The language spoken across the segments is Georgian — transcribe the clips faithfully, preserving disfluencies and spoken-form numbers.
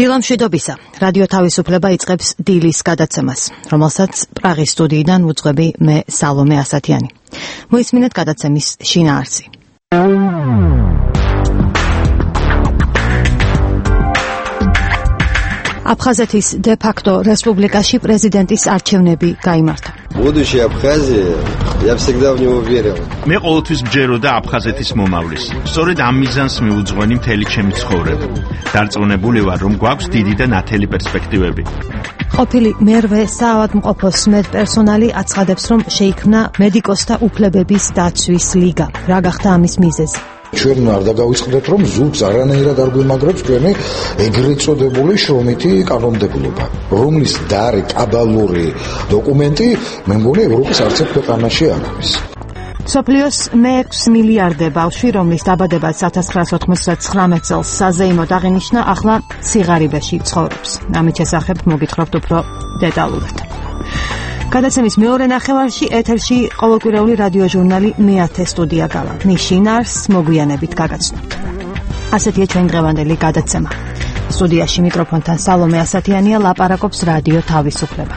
დილამშვიდობისა. რადიო თავისუფლება იწყებს დილის გადაცემას, რომელსაც პრაღის სტუდიიდან უძღვები მე სალომე ასათიანი. მოისმინეთ გადაცემის შინაარსი. აფხაზეთის დე-ფაქტო რესპუბლიკაში პრეზიდენტის არჩევნები გაიმართა. Будущее Абхазии, я всегда в него верил. მე ყოველთვის ვჯეროდა აფხაზეთის მომავლის. სწორედ ამ მიზანს მიუძღვენი მთელი ჩემი ცხოვრება. დარწმუნებული ვარ, რომ გვაქვს დიდი და ნათელი პერსპექტივები. ყოფილი მერვე საავადმყოფოს მედპერსონალი აცხადებს, რომ შეიქმნა მედიკოსთა უფლებების დაცვის ლიგა. რა გახდა ამის მიზეზი? ჩვენ არ დაგავიწყდეთ, რომ ზურგს არანაირად არ გვიმაგრებს ჩვენი ეგრეთ წოდებული შრომითი კანონმდებლობა, რომლის დარი კაბალური დოკუმენტი მე მგონი ევროპის არც ერთ ქვეყანაში არ არის. სოფლიოს მეექვსე მილიარდე ბავშვი, რომლის დაბადებაც ათას ცხრაასი ოცდათვრამეტ წელს საზეიმოდ აღინიშნა, ახლა სიღარიბეში ცხოვრობს. ამით შესახებ მოგითხრობთ უფრო დეტალურად. გადაცემის მეორე ნახევარში ეთერში ყოველკვირეული რადიო ჟურნალი მეათე სტუდია გავა. მის შინაარსს მოგვიანებით გაგაცნობთ. ასეთია ჩვენ დღევანდელი გადაცემა. სტუდიაში მიკროფონთან სალომე ასათიანია, ლაპარაკობს რადიო თავისუფლება.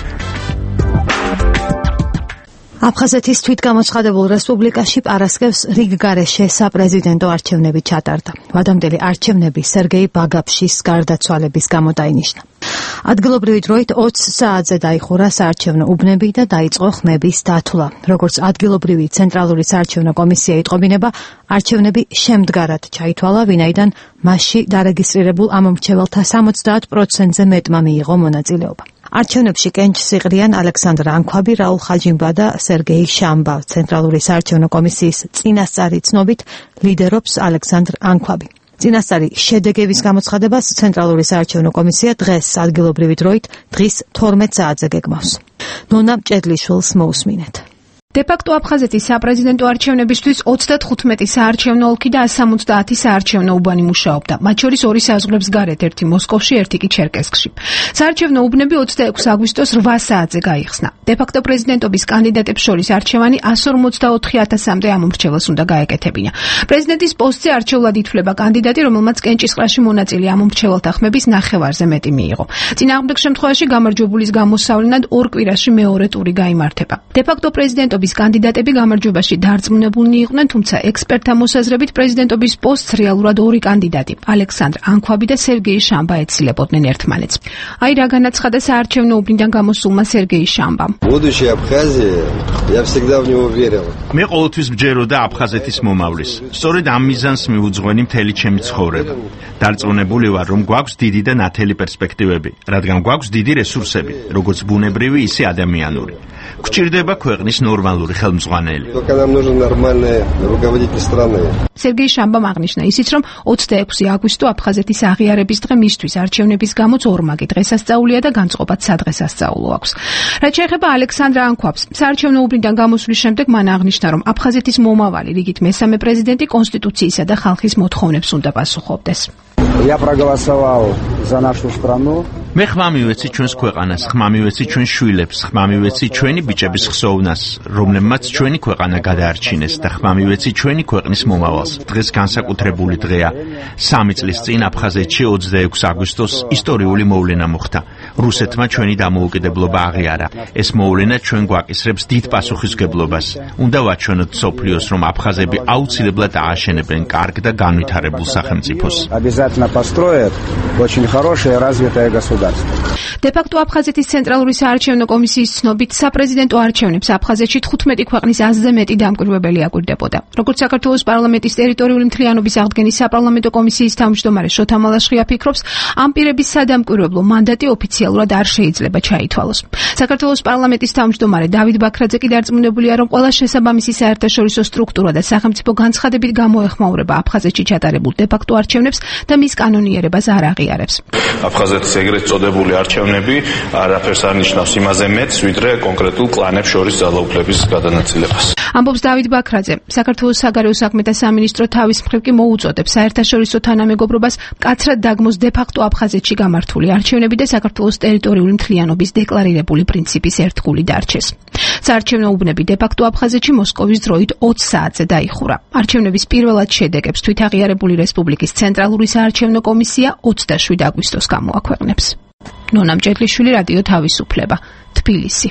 აფხაზეთის თვითგამოცხადებულ რესპუბლიკაში პარასკევს რიგგარეშე საპრეზიდენტო არჩევნები ჩატარდა. ვადამდელი არჩევნები სერგეი ბაგაფშის გარდაცვალების გამო დაინიშნა. ადგილობრივი დროით ოცი საათზე დაიხურა საარჩევნო უბნები და დაიწყო ხმების დათვლა. როგორც ადგილობრივი ცენტრალური საარჩევნო კომისია იტყობინება, არჩევნები შემდგარად ჩაითვალა, ვინაიდან მასში დარეგისტრირებულ ამომრჩეველთა სამოცდაათ პროცენტზე მეტმა მიიღო მონაწილეობა. არჩევნებში კენჭს იყრიან ალექსანდრ ანქვაბი, რაულ ხაჯიმბა და სერგეი შამბა. ცენტრალური საარჩევნო კომისიის წინასწარი ცნობით ლიდერობს ალექსანდრ ანქვაბი. წინასწარი შედეგების გამოცხადებას ცენტრალური საარჩევნო კომისია დღეს ადგილობრივი დროით დღის თორმეტ საათზე გეგმავს. ნონა მჭედლიშვილს მოусმინეთ. დე-ფაქტო აფხაზეთის საპრეზიდენტო არჩევნებისთვის ოცდათხუთმეტი საარჩევნო ოლქი და სто ოცდაათი საარჩევნო უბანი მუშაობდა. მათ შორის ორი საზღვრებს გარეთ, ერთი მოსკოვში, ერთი კი ჩერკესკში. საარჩევნო უბნები ოცდაექვსი აგვისტოს რვა საათზე გაიხსნა. დე-ფაქტო პრეზიდენტობის კანდიდატებს შორის არჩევანი εκατს ორმოცდაოთხი ათასამდე ამომრჩეველს უნდა გაეკეთებინა. პრეზიდენტის პოსტზე არჩეულად ითვლება კანდიდატი, რომელმაც კენჭისყრაში მონაწილე ამომრჩეველთა ხმების ნახევარზე მეტი მიიღო. წინააღმდეგ შემთხვევაში გამარჯვებულის გამოსავლენად ორ კვირაში მეორე ტური გაიმართება. დე-ფაქტო პრეზიდენტ პრეზიდენტობის კანდიდატები გამარჯვებაში დარწმუნებულნი იყვნენ, თუმცა ექსპერტთა მოსაზრებით პრეზიდენტობის პოსტს რეალურად ორი კანდიდატი, ალექსანდრ ანქვაბი და სერგეი შამბა ეცილებოდნენ ერთმანეთს. აი რა განაცხადა საარჩევნო უბნიდან გამოსულმა სერგეი შამბამ. Будущее Абхазии, я всегда в него верил. მე ყოველთვის ვჯეროდა აფხაზეთის მომავლის. სწორედ ამ მიზანს მიუძღვენი მთელი ჩემი ცხოვრება. დარწმუნებული ვარ, რომ გვაქვს დიდი და ნათელი პერსპექტივები, რადგან გვაქვს დიდი რესურსები, როგორც ბუნებრივი, ისე ადამიანური. გვჭირდება ქვეყნის ნორმალური ხელმძღვანელი. Только нам нужен нормальный руководитель страны. სერგეი შამბამ აღნიშნა ისიც, რომ ოცდაექვსი აგვისტო აფხაზეთის აღიარების დღე მისთვის არჩევნების გამოც ორმაგი დღესასწაულია და განწყობაც სადღესასწაულო აქვს. რაც შეეხება ალექსანდრ ანქვაბს, საარჩევნო უბნიდან გამოსვლის შემდეგ მან აღნიშნა, რომ აფხაზეთის მომავალი რიგით მესამე პრეზიდენტი კონსტიტუციისა და ხალხის მოთხოვნებს უნდა პასუხობდეს. Я проголосовал за нашу страну. მე ხმა მივეცი ჩვენს ქვეყანას, ხმა მივეცი ჩვენ შვილებს, ხმა მივეცი ჩვენი ბიჭების ხსოვნას, რომლებმაც ჩვენი ქვეყანა გადაარჩინეს და ხმა მივეცი ჩვენი ქვეყნის მომავალს. დღეს განსაკუთრებული დღეა. სამი წლის წინ აფხაზეთში ოცდაექვსი აგვისტოს ისტორიული მოვლენა მოხდა. რუსეთმა ჩვენი დამოუკიდებლობა აღიარა. ეს მოვლენა ჩვენ გვაკისრებს დიდ პასუხისმგებლობას. უნდა ვაჩვენოთ მსოფლიოს, რომ აფხაზები აუცილებლად ააშენებენ კარგ და განვითარებულ სახელმწიფოს. Обязательно построят очень хорошее развитое государство. დე-ფაქტო აფხაზეთის ცენტრალური საარჩევნო კომისიის ცნობით, საპრეზიდენტო არჩევნებს აფხაზეთში თხუთმეტი ქვეყნის ათზე მეტი დამკვირვებელი აკვირდებოდა. როგორც საქართველოს პარლამენტის ტერიტორიული მთლიანობის აღდგენის საპარლამენტო კომისიის თავმჯდომარე შოთა მალაშხია ფიქრობს, ამ პირების სადამკვირვებლო მანდატი ოფიციალურად არ შეიძლება ჩაითვალოს. საქართველოს პარლამენტის თავმჯდომარე დავით ბაქრაძე კი დარწმუნებულია, რომ ყველა შესაბამისი საერთაშორისო სტრუქტურა და სახელმწიფო განცხადებით გამოეხმაურება აფხაზეთში ჩატარებულ დე-ფაქტო არჩევნებს და მის კანონიერებას არ აღიარებს. აფხაზეთის ეგრეთ წოდებული არჩევნები არაფერს არ ნიშნავს იმაზე მეტს, ვიდრე კონკრეტულ კლანებს შორის ძალაუფლების გადანაწილებას. ამბობს დავით ბაქრაძე. საქართველოს საგარეო საქმეთა სამინისტრო თავის მხრივ კი მოუწოდებს საერთაშორისო თანამეგობრობას მკაცრად დაგმოს დე-ფაქტო აფხაზეთში გამართული არჩევნები და საქართველოს ტერიტორიული მთლიანობის დეკლარირებული პრინციპის ერთგული დარჩეს. საარჩევნო უბნები დე-ფაქტო აფხაზეთში მოსკოვის დროით ოცი საათზე დაიხურა. არჩევნების პირველად შედეგებს თვითაღიარებული რესპუბლიკის ცენტრალური საარჩევნო კომისია ოცდაშვიდ აგვისტოს გამოაქვეყნებს. ნონა მჭედლიშვილი, რადიო თავისუფლება, თბილისი.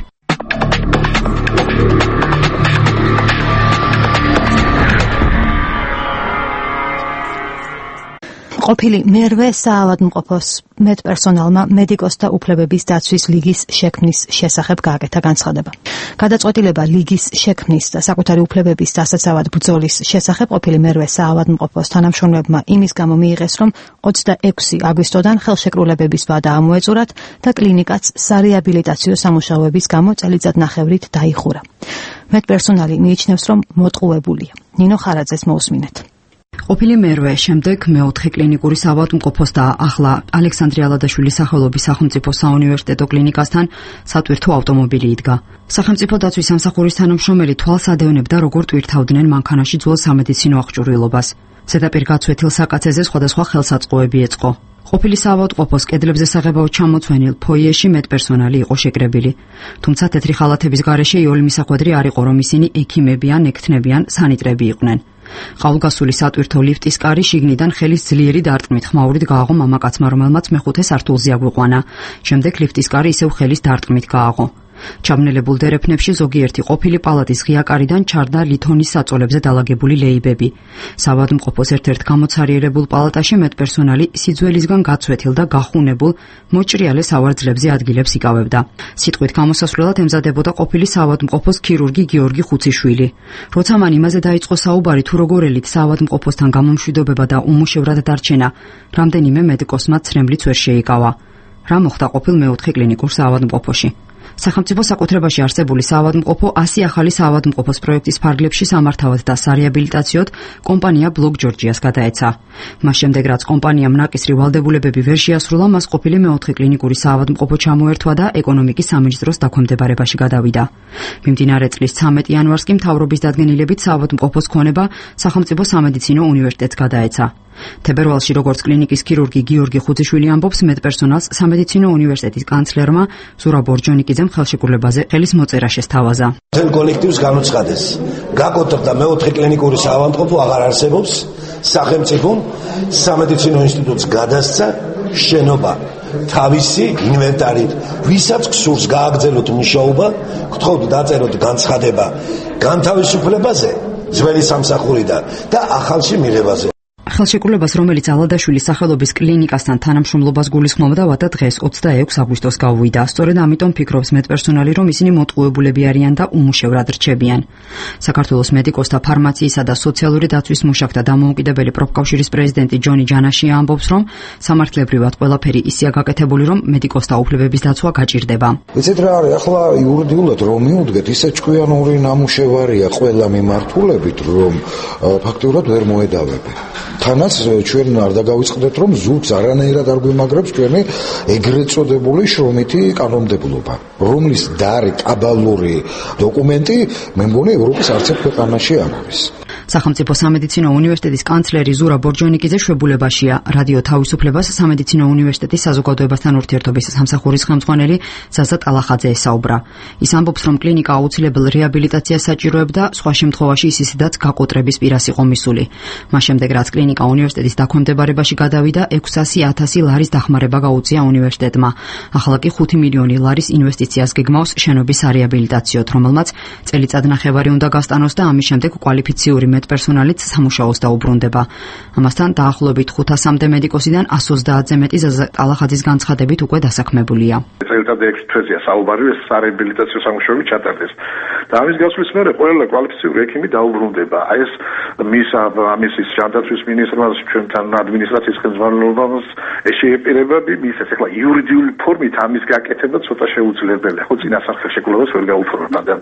ყოფილი მერვე საავადმყოფოს მედპერსონალმა მედიკოსთა უფლებების დაცვის ლიგის შექმნის შესახებ გააკეთა განცხადება. გადაწყვეტილება ლიგის შექმნის და საკუთარი უფლებების დასაცავად ბრძოლის შესახებ ყოფილი მერვე საავადმყოფოს თანამშრომლებმა იმის გამო მიიღეს, რომ ოცდაექვსი აგვისტოდან ხელშეკრულებების ვადა ამოეწურათ და კლინიკაც სარეაბილიტაციო სამუშაოების გამო წელიწადნახევრით დაიხურა. მედპერსონალი მიიჩნევს, რომ მოტყუებულია. ნინო ხარაძეს მოусმინეთ. ყოფილი მერვე, შემდეგ მეოთხე კლინიკური საავადმყოფოს და ახლა ალექსანდრე ალადაშვილის სახელობის სახელმწიფო საუნივერსიტეტო კლინიკასთან სატვირთო ავტომობილი იდგა. სახელმწიფო დაცვის სამსახურის თანამშრომელი თვალს ადევნებდა, როგორ ტვირთავდნენ მანქანაში ძველ სამედიცინო აღჭურვილობას. ზედაპირ გაცვეთილ საკაცეზე სხვადასხვა ხელსაწყოები ეწყო. ყოფილი საავადმყოფოს კედლებზე საღებავად ჩამოცვენილ ფოიეში მედპერსონალი იყო შეკრებილი. თუმცა თეთრი ხალათების გარეშე იოლი მისახვედრი არ იყო, რომ ისინი ექიმები ან ექთნები ან სანიტრები იყვნენ. ყავლგასული სატვირთო ლიფტის კარი შიგნიდან ხელის ძლიერი დარტყმით ხმაურით გააღო მამაკაცმა, რომელმაც მეხუთე სართულზე აგვიყვანა. შემდეგ ლიფტის კარი ისევ ხელის დარტყმით გააღო. ჩაბნელებულ დერეფნებში ზოგიერთი ყოფილი პალატის ღია კარიდან ჩარდა ლითონის საწოლებზე დალაგებული ლეიბები. საავადმყოფოს ერთ-ერთ გამოცარიერებულ პალატაში მედპერსონალი სიძველისგან გაცვეთილ და გახუნებულ მოჭრიალე სავარძლებზე ადგილებს იკავებდა. სიტყვით გამოსასვლელად ემზადებოდა ყოფილი საავადმყოფოს ქირურგი გიორგი ხუციშვილი. როცა მან იმაზე დაიწყო საუბარი, თუ როგორ ელით საავადმყოფოსთან გამომშვიდობება და უმუშევრად დარჩენა, რამდენიმე მედიკოსმა ცრემლიც ვერ შეიკავა. რა მოხდა ყოფილ მეოთხე კლინიკურ საავადმყოფოში? სახელმწიფო საკუთრებაში არსებული საავადმყოფო ასი ახალი საავადმყოფოს პროექტის ფარგლებში სამართავად და სარეაბილიტაციოდ კომპანია ბლოკ ჯორჯიას გადაეცა. მას შემდეგ, რაც კომპანიამ ნაკისრი ვალდებულებები ვერ შეასრულა, მას ყოფილი მეოთხე კლინიკური საავადმყოფო ჩამოერთვა და ეკონომიკის სამინისტროს დაქვემდებარებაში გადავიდა. მიმდინარე წლის ცამეტი იანვარს კი მთავრობის დადგენილებით საავადმყოფოს ქონება სახელმწიფო სამედიცინო უნივერსიტეტს გადაეცა. თებერვალში, როგორც კლინიკის ქირურგი გიორგი ხუციშვილი ამბობს, მედპერსონალს სამედიცინო უნივერსიტეტის კანცლერმა ზურაბ ბორჯონიკიძემ ხელშეკრულებაზე ხელის მოწერა შესთავაზა. მთელ კოლექტივს განუცხადეს, გაკოტრდა მეოთხე კლინიკური საავადმყოფო აღარ არსებობს, სახელმწიფომ სამედიცინო ინსტიტუტს გადასცა შენობა თავისი ინვენტარით. ვისაც გსურს გააგრძელოთ მუშაობა, გთხოვთ დაწეროთ განცხადება განთავისუფლებაზე ძველი სამსახურიდან და ახალში მიღებაზე. ხელშეკრულებას, რომელიც ალადაშვილის სახელობის კლინიკასთან თანამშრომლობას გულისხმობდა, ვადა დღეს ოცდაექვსი აგვისტოს გავუვიდა. სწორედ ამიტომ ფიქრობს მედპერსონალი, რომ ისინი მოტყუებულები არიან და უმუშევრად რჩებიან. საქართველოს მედიკოსთა ფარმაციისა და სოციალური დაცვის მუშაკთა დამოუკიდებელი პროფკავშირის პრეზიდენტი ჯონი ჯანაშია ამბობს, რომ სამართლებრივად ყველაფერი ისეა გაკეთებული, რომ მედიკოსთა უფლებების დაცვა გაჭირდება. ვიცით რა არის, ახლა იურიდიულად რომ მიუდგეთ, ისე ჭკვიანური ნამუშევარია ყველა მიმართულებით, რომ ფაქტიურად ვერ მოედავები. თანაც ჩვენ არ დაგავიწყდეთ, რომ ზურგს არანაირად არ გვიმაგრებს ჩვენი ეგრეთ წოდებული შრომითი კანონმდებლობა, რომლის დარი კაბალური დოკუმენტი მე მგონი ევროპის არც ერთ ქვეყანაში არ არის. სახელმწიფო სამედიცინო უნივერსიტეტის კანცლერი ზურაბ ბორჯონიკიძე შვებულებაშია. რადიო თავისუფლებას სამედიცინო უნივერსიტეტის საზოგადოებასთან ურთიერთობის სამსახურის ხელმძღვანელი ზაზა ტალახაძე ესაუბრა. ის ამბობს, რომ კლინიკა აუცილებელ რეაბილიტაციას საჭიროებდა, სხვა შემთხვევაში ის ისედაც გაკოტრების პირას იყო მისული. მას შემდეგ, რაც კლინიკა უნივერსიტეტის დაქვემდებარებაში გადავიდა, ექვსასი ათასი ლარის დახმარება გაუწია უნივერსიტეტმა. ახლა კი ხუთი მილიონი ლარის ინვესტიციას გეგმავს შენობის სარეაბილიტაციოდ, რომელმაც წელიწადნახევარი უნდა გასტანოს და ამის შემდეგ კვალიფიციური მედპერსონალიც სამუშაოს დაუბრუნდება. ამასთან დაახლოებით ხუთასამდე მედიკოსიდან ასი ოცდაათზე მეტი ზაზა ტალახაძის განცხადებით უკვე დასაქმებულია. წელიწად ექვსი თვეზეა საუბარი ეს სარეაბილიტაციო სამუშაოები ჩატარდეს. და ამის გასვლის მერე ყველა კვალიფიციური ექიმი დაუბრუნდება. აი ეს მის ამის ჯანდაცვის მინისტრმა ჩვენთან ადმინისტრაციის ხელმძღვანელობას შეეპირება მისცეს. ახლა იურიდიული ფორმით ამის გაკეთება ცოტა შეუძლებელია. ხო წინასახ ხელშეკრულებას ვერ გაუფორმებთ ადამიანს.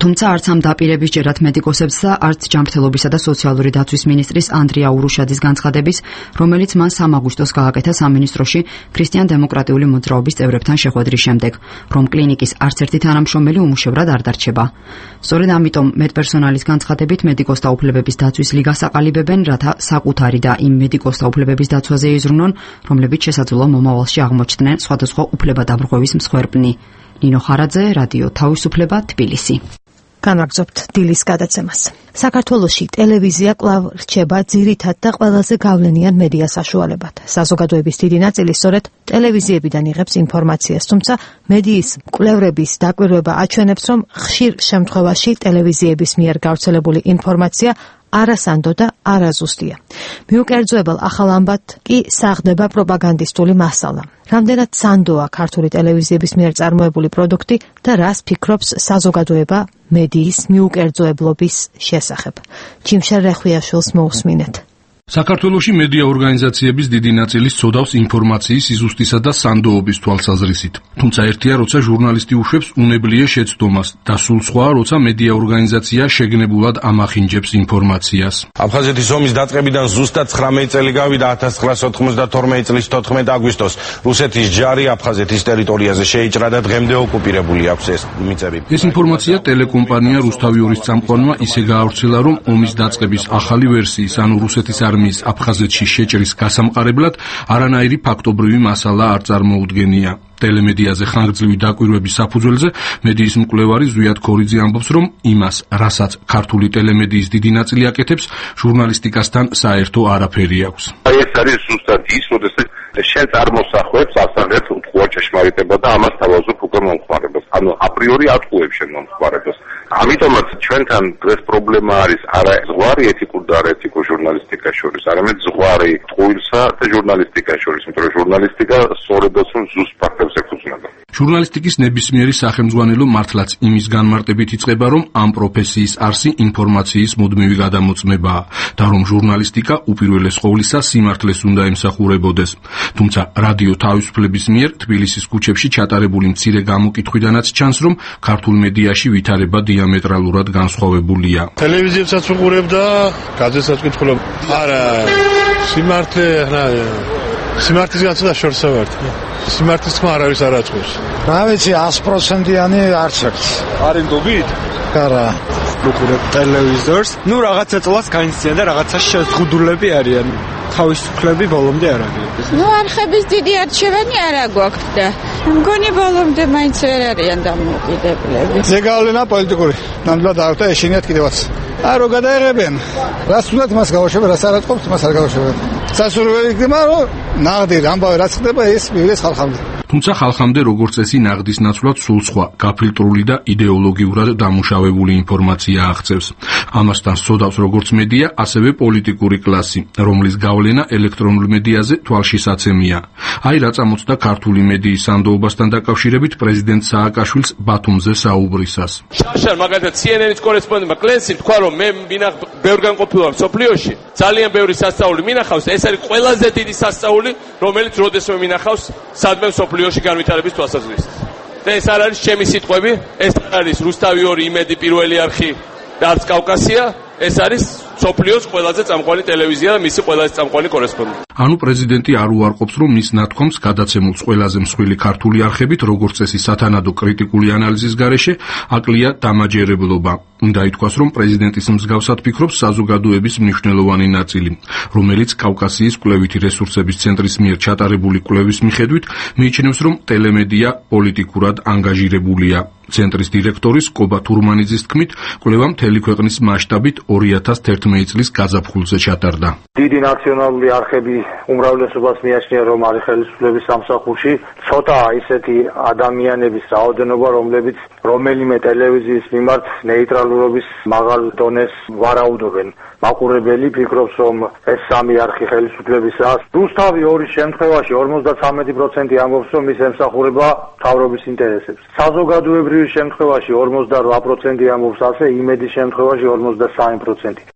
თუმცა არც ამ დაპირების ჯერად მედიკოსებს და არც ჯანმრთელობისა და სოციალური დაცვის მინისტრის ანდრია ურუშაძის განცხადების, რომელიც მან სამი აგვისტოს გააკეთა სამინისტროში ქრისტიან-დემოკრატიული მოძრაობის წევრებთან შეხვედრის შემდეგ, რომ კლინიკის არც ერთი თანამშრომელი უმუშევრად არ დარჩება. სწორედ ამიტომ მედპერსონალის განცხადებით მედიკოსთა უფლებების დაცვის ლიგას აყალიბებენ, რათა საკუთარი და იმ მედიკოსთა უფლებების დაცვაზე იზრუნონ, რომლებიც შესაძლოა მომავალში აღმოჩნდნენ სხვადასხვა უფლებადაბრღვევის მსხვერპლნი. ნინო ხარაძე, რადიო თავისუფლება, თბილისი. განაგრძობთ დილის გადაცემას. საქართველოში ტელევიზია კვლავ რჩება ძირითად და ყველაზე გავლენიან მედია საშუალებად. საზოგადოების დიდი ნაწილი სწორედ ტელევიზიებიდან იღებს ინფორმაციას, თუმცა მედიის მკვლევრების დაკვირვება აჩვენებს, რომ ხშირ შემთხვევაში ტელევიზიების მიერ გავრცელებული ინფორმაცია არასანდო და არაზუსტია. მიუკერძოებელ ახალ ამბად კი საღდება პროპაგანდისტული მასალა. რამდენად სანდოა ქართული ტელევიზიების მიერ წარმოებული პროდუქტი და რას ფიქრობს საზოგადოება მედიის მიუკერძოებლობის შესახებ. ჯიმშარ რეხვიაშვილს მოусმინეთ. საქართველოში მედია ორგანიზაციების დიდი ნაწილი სცოდავს ინფორმაციის იზუსტისა და სანდოობის თვალსაზრისით. თუმცა ერთია, როცა ჟურნალისტი უშვებს უნებლიე შეცდომას და სულ სხვა, როცა მედია ორგანიზაცია შეგნებულად ამახინჯებს ინფორმაციას. აფხაზეთის ომის დაწყებიდან ზუსტად ცხრამეტი წელი გავიდა ათას ცხრაასი ოთხმოცდათორმეტი წლის თოთხმეტი აგვისტოს. რუსეთის ჯარი აფხაზეთის ტერიტორიაზე შეიჭრა და დღემდე ოკუპირებული აქვს ეს მიწები. ეს ინფორმაცია ტელეკომპანია რუსთავიორის წამყვანმა ისე გაავრცელა, რომ ომის დაწყების ახალი ვერსიის, ანუ რუსეთის არმიის აფხაზეთში შეჭრის გასამყარებლად არანაირი ფაქტობრივი მასალა არ წარმოუდგენია. ტელემედიაზე ხანგრძლივი დაკვირვების საფუძველზე მედიის მკვლევარი ზვიად ქორიძე ამბობს, რომ იმას, რასაც ქართული ტელემედიის დიდი ნაწილი აკეთებს, ჟურნალისტიკასთან საერთო არაფერი აქვს. ეს არის ზუსტად ის, როდესაც შენ წარმოსახვებს ასაღებს უთხოვარ ჭეშმარიტება და ამას თავაზობ უკვე მომხმარებას. ანუ აპრიორი ატყუებს შენ მომხმარებას. ამიტომაც ჩვენთან დღეს პრობლემა არის არა ზღვარი ეთიკურ და არაეთიკურ ჟურნალისტიკას შორის, არამედ ზღვარი ტყუილსა და ჟურნალისტიკას შორის, იმიტომ რომ ჟურნალისტიკა სწორედაც რომ ზუსტ ფაქტებს ეკუთვნება. ჟურნალისტიკის ნებისმიერი სახელმძღვანელო მართლაც იმის განმარტებით იწყება, რომ ამ პროფესიის არსი ინფორმაციის მუდმივი გადამოწმებაა და რომ ჟურნალისტიკა უპირველეს ყოვლისა სიმართლეს უნდა ემსახურებოდეს. თუმცა რადიო თავისუფლების მიერ თბილისის ქუჩებში ჩატარებული მცირე გამოკითხვიდანაც ჩანს, რომ ქართულ მედიაში ვითარება დიამეტრალურად განსხვავებულია. ტელევიზიებსაც ვუყურებ და გაზეთსაც ვკითხულობ. არა, სიმართლე, რა, სიმართლის გაცდა შორსა ვარ. სიმართლის თქმა არავის არ აწყვეტს. რა ვიცი, ათი პროცენტიანი არც ერთ. არის ნდობით? არა. ვუყურებ ტელევიზორს. ნუ რაღაცა წელს გაინცდიან და რაღაცა შეზღუდულები არიან. თავისუფლები ბოლომდე არ არის. ნუ არხების დიდი არჩევანი არ აგვაქვს და მგონი ბოლომდე მაინც ვერ არიან დამოუკიდებლები. ზეგავლენა პოლიტიკური. ნამდვილად არ და ეშინიათ კიდევაც. არო გადაიღებენ. რას უნდათ მას გავაშვებენ, რას არ აწყობს, მას არ გავაშვებენ. სასურველი იქნება, რომ ნაღდი ამბავი რაც ხდება, ეს მიიღეს ხალხამდე. თუმცა ხალხამდე როგორც წესი ნაღდის ნაცვლად სულ სხვა, გაფილტრული და იდეოლოგიურად დამუშავებული ინფორმაცია აღწევს. ამასთან სცოდავს როგორც მედია, ასევე პოლიტიკური კლასი, რომლის გავლენა ელექტრონულ მედიაზე თვალშისაცემია. აი რა წამოწდა ქართული მედიის სანდოობასთან დაკავშირებით პრეზიდენტ სააკაშვილს ბათუმზე საუბრისას. შარშან მაგალითად C N N-ის კორესპონდენტმა კლენსი თქვა, რომ მე მინახ ბევრგან ყოფილა სოფლიოში, ძალიან ბევრი სასწაული მინახავს, ეს არის ყველაზე დიდი სასწაული, რომელიც როდესმე მინახავს სადმე სოფლიოში განვითარების თვალსაზრისით. და ეს არ არის ჩემი სიტყვები, ეს არის რუსთავიორი იმედი პირველი არხი და არც კავკასია, ეს არის სოფლიოს ყველაზე წამყვანი ტელევიზია და მისი ყველაზე წამყვანი კორესპონდენტი. ანუ პრეზიდენტი არ უარყოფს, რომ მის ნათქვამს გადაცემულს ყველაზე მსხვილი ქართული არხებით, როგორც წესი სათანადო კრიტიკული ანალიზის გარეშე, აკლია დამაჯერებლობა. უნდა ითქვას, რომ პრეზიდენტის მსგავსად ფიქრობს საზოგადოების მნიშვნელოვანი ნაწილი, რომელიც კავკასიის კვლევითი რესურსების ცენტრის მიერ ჩატარებული კვლევის მიხედვით მიიჩნევს, რომ ტელემედია პოლიტიკურად ანგაჟირებულია. ცენტრის დირექტორის კობა თურმანიძის თქმით, კვლევა მთელი ქვეყნის მასშტაბით ორი ათას თერთმეტი წლის გაზაფხულზე ჩატარდა. დიდი ნაციონალური არხები უმრავლესობას მიაჩნია, რომ არის ხელისუფლების სამსახურში. ცოტაა ისეთი ადამიანების რაოდენობა, რომლებიც რომელიმე ტელევიზიის მიმართ ნეიტრალურობის მაღალ დონეს ვარაუდობენ. მაყურებელი ფიქრობს, რომ ეს სამი არხი ხელისუფლებისაა. რუსთავიორის შემთხვევაში ორმოცდათვრამეტი პროცენტი ამბობს, რომ ის ემსახურება მთავრობის ინტერესებს. საზოგადოებრივი შემთხვევაში ორმოცდარვა პროცენტი ამბობს ასე, იმედის შემთხვევაში ორმოცდასამი პროცენტი.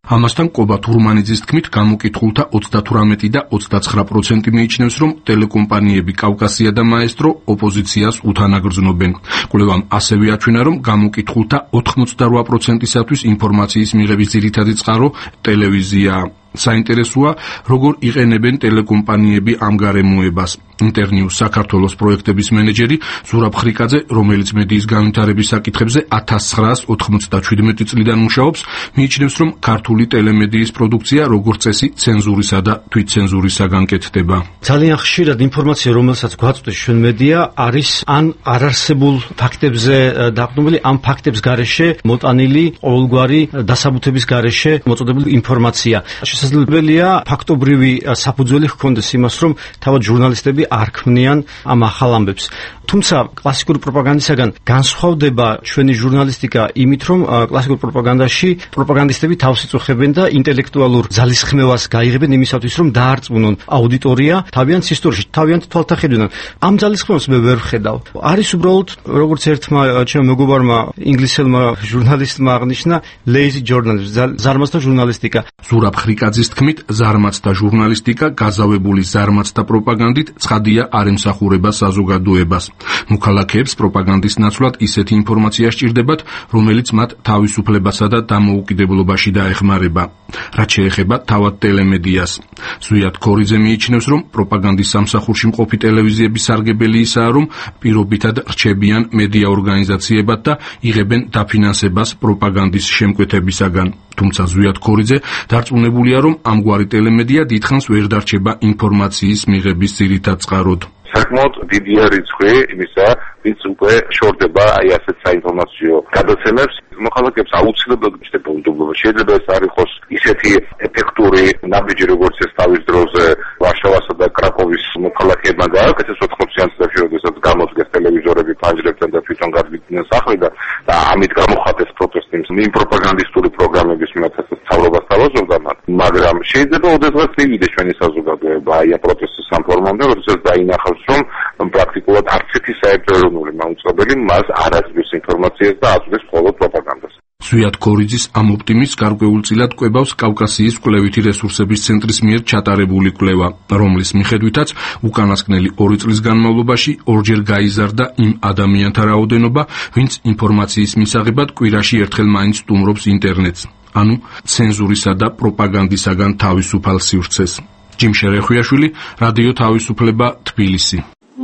ამასთან კობა თურმანიძის თქმით, გამოკითხულთა ოცდათვრამეტი და ოცდაცხრა პროცენტი მიიჩნევს, რომ ტელეკომპანიები კავკასია და მაესტრო ოპოზიციას უთანაგრძნობენ. კვლევამ ასევე აჩვენა, რომ გამოკითხულთა ოთხმოცდარვა პროცენტისათვის ინფორმაციის მიღების ძირითადი წყარო ტელევიზია. საინტერესოა, როგორ იყენებენ ტელეკომპანიები ამ გარემოებას. ინტერნიუს საქართველოს პროექტების მენეჯერი ზურაბ ხრიკაძე, რომელიც მედიის განვითარების საკითხებზე ათას ცხრაას ოთხმოცდაჩვიდმეტი წლიდან მუშაობს, მიიჩნევს, რომ ქართული ტელემედიის პროდუქცია როგორც წესი ცენზურისა და თვითცენზურისაგან კეთდება. ძალიან ხშირად ინფორმაცია, რომელსაც გვაწვდის ჩვენ მედია, არის ან არარსებულ ფაქტებზე დაყრდნობილი, ამ ფაქტებს გარეშე მოტანილი ყოველგვარი დასაბუთების გარეშე მოწოდებული ინფორმაცია. შესაძლებელია ფაქტობრივი საფუძველი ჰქონდეს იმას, რომ თავად ჟურნალისტები არ ქმნიან ამ ახალ ამბებს. თუმცა კლასიკური პროპაგანდისაგან განსხვავდება ჩვენი ჟურნალისტიკა იმით, რომ კლასიკურ პროპაგანდაში პროპაგანდისტები თავს იწუხებენ და ინტელექტუალურ ძალისხმევას გაიღებენ იმისათვის, რომ დაარწმუნონ აუდიტორია თავიანთ ისტორიაში, თავიანთ თვალთახედვიდან. ამ ძალისხმევას მე ვერ ვხედავ. არის უბრალოდ, როგორც ერთმა ჩემმა მეგობარმა ინგლისელმა ჟურნალისტმა აღნიშნა, lazy journalism, ზარმაცთა ჟურნალისტიკა. ზურაბ ხრიკაძის თქმით, ზარმაცთა ჟურნალისტიკა გაზავებული ზარმაცთა პროპაგანდით ცხადია არ ემსახურება საზოგადოებას. მოქალაქეებს პროპაგანდის ნაცვლად ისეთი ინფორმაცია სჭირდებათ, რომელიც მათ თავისუფლებასა და დამოუკიდებლობაში დაეხმარება. რაც შეეხება თავად ტელემედიას. ზვიად ქორიძე მიიჩნევს, რომ პროპაგანდის სამსახურში მყოფი ტელევიზიების სარგებელი ისაა, რომ პირობითად რჩებიან მედია ორგანიზაციებად და იღებენ დაფინანსებას პროპაგანდის შემკვეთებისაგან. თუმცა ზვიად ქორიძე დარწმუნებულია, რომ ამგვარი ტელემედია დიდხანს ვერ დარჩება ინფორმაციის მიღების ძირითად წყაროდ. საკმაოდ დიდია რიცხვი იმისა, ვინც უკვე შორდება აი ასეთ საინფორმაციო გადაცემებს. მოქალაქეებს აუცილებლად მისდება უნდობლობა. შეიძლება ეს არ იყოს ისეთი ეფექტური ნაბიჯი, როგორც ეს თავის დროზე ვარშავასა და კრაკოვის მოქალაქეებმა გააკეთეს ოთხმოციან წლებში, როდესაც გამოდგეს ტელევიზორები ფანჯრებთან და თვითონ გადმიდნენ სახლიდან და ამით გამოხატეს პროტესტი იმ პროპაგანდისტული პროგრამების მიმართ სწავლობას თავაზობდა მათ. მაგრამ შეიძლება ოდესღაც მივიდეს ჩვენი საზოგადოება აი ამ პროტესტის სამფორმამდე, როდესაც დაინახავს, რომ პრაქტიკულად არც ერთი საერთო-ეროვნული მაუწყებელი მას არ აწვდის ინფორმაციას და აწვდის მხოლოდ პროპაგანდას. ზვიად ქორიძის ამ ოპტიმიზმს გარკვეულწილად კვებავს კავკასიის კვლევითი რესურსების ცენტრის მიერ ჩატარებული კვლევა, რომლის მიხედვითაც უკანასკნელი ორი წლის განმავლობაში ორჯერ გაიზარდა იმ ადამიანთა რაოდენობა, ვინც ინფორმაციის მისაღებად კვირაში ერთხელ მაინც სტუმრობს ინტერნეტს, ანუ ცენზურისა და პროპაგანდისაგან თავისუფალ სივრცეს. ჯიმ შერეხვიაშვილი, რადიო თავისუფლება, თბილისი.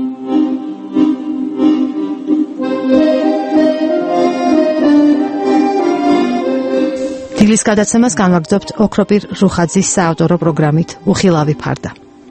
დილის გადაცემას განვაგრძობთ ოქროპირ რუხაძის საავტორო პროგრამით უხილავი ფარდა.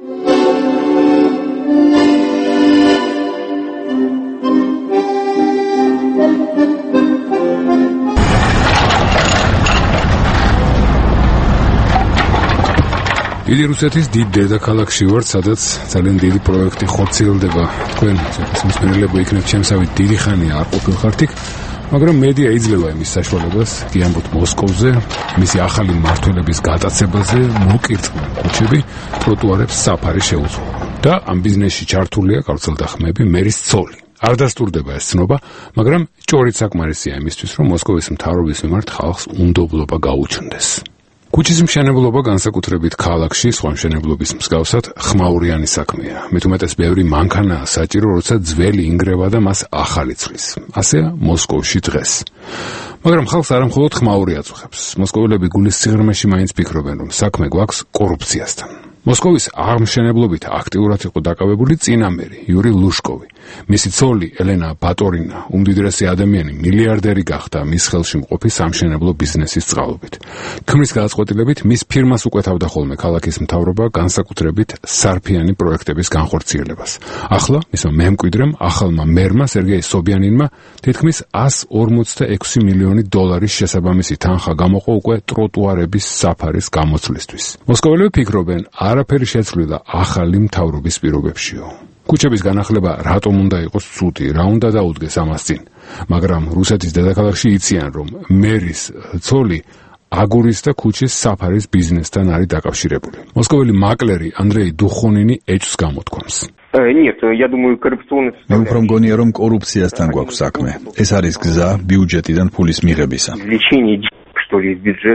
დიდი რუსეთის დიდ დედაქალაქში ვარ, სადაც ძალიან დიდი პროექტი ხორციელდება. თქვენ ცოტას მსმენელები იქნებ ჩემსავით დიდი ხანია არ ყოფილხართ იქ, მაგრამ მედია იძლევა იმის საშუალებას, გიამბოთ მოსკოვზე, მისი ახალი მმართველების გატაცებაზე, მოკირწყლენ ქუჩები, ტროტუარებს საფარი შეუძლო. და ამ ბიზნესში ჩართულია გავრცელდა მერის ცოლი. არ დასტურდება ეს ცნობა, მაგრამ ჭორით საკმარისია იმისთვის, რომ მოსკოვის მთავრობის მიმართ ხალხს უნდობლობა გაუჩნდეს. ქუჩის მშენებლობა განსაკუთრებით ქალაქში სხვა მშენებლობის მსგავსად ხმაურიანი საქმეა. მით უმეტეს ბევრი მანქანაა საჭირო, როცა ძველი ინგრევა და მას ახალი ცვლის. ასეა მოსკოვში დღეს. მაგრამ ხალხს არა მხოლოდ ხმაური აწუხებს. მოსკოველები გულის სიღრმეში მაინც ფიქრობენ, რომ საქმე გვაქვს კორუფციასთან. მოსკოვის აღმშენებლობით აქტიურად იყო დაკავებული წინამერი იური ლუშკოვი. მისი ცოლი ელენა ბატორინა უმდიდრესი ადამიანი მილიარდერი გახდა მის ხელში მყოფი სამშენებლო ბიზნესის წყალობით. ქმრის გადაწყვეტილებით მის ფირმას უკეთავდა ხოლმე ქალაქის მთავრობა განსაკუთრებით სარფიანი პროექტების განხორციელებას. ახლა მისმა მემკვიდრემ ახალმა მერმა სერგეი სობიანინმა თითქმის εκατს ორმოცდაექვსი მილიონი დოლარის შესაბამისი თანხა გამოყო უკვე ტროტუარების საფარის გამოცვლისთვის. მოსკოველები ფიქრობენ, არაფერი შეცვლილა ახალი მთავრობის პირობებშიო. ქუჩების განახლება რატომ უნდა იყოს ცუდი, რა უნდა დაუდგეს ამას წინ, მაგრამ რუსეთის დედაქალაქში იციან, რომ მერის ცოლი აგურის და ქუჩის საფარის ბიზნესთან არის დაკავშირებული. მოსკოველი მაკლერი ანდრეი დუხონინი ეჭვს გამოთქვამს. Нет, я думаю, коррупционность. მე უფრო მგონია, რომ კორუფციასთან გვაქვს საქმე. ეს არის გზა ბიუჯეტიდან ფულის მიღებისა. Извлечение, что ли, из бюджета.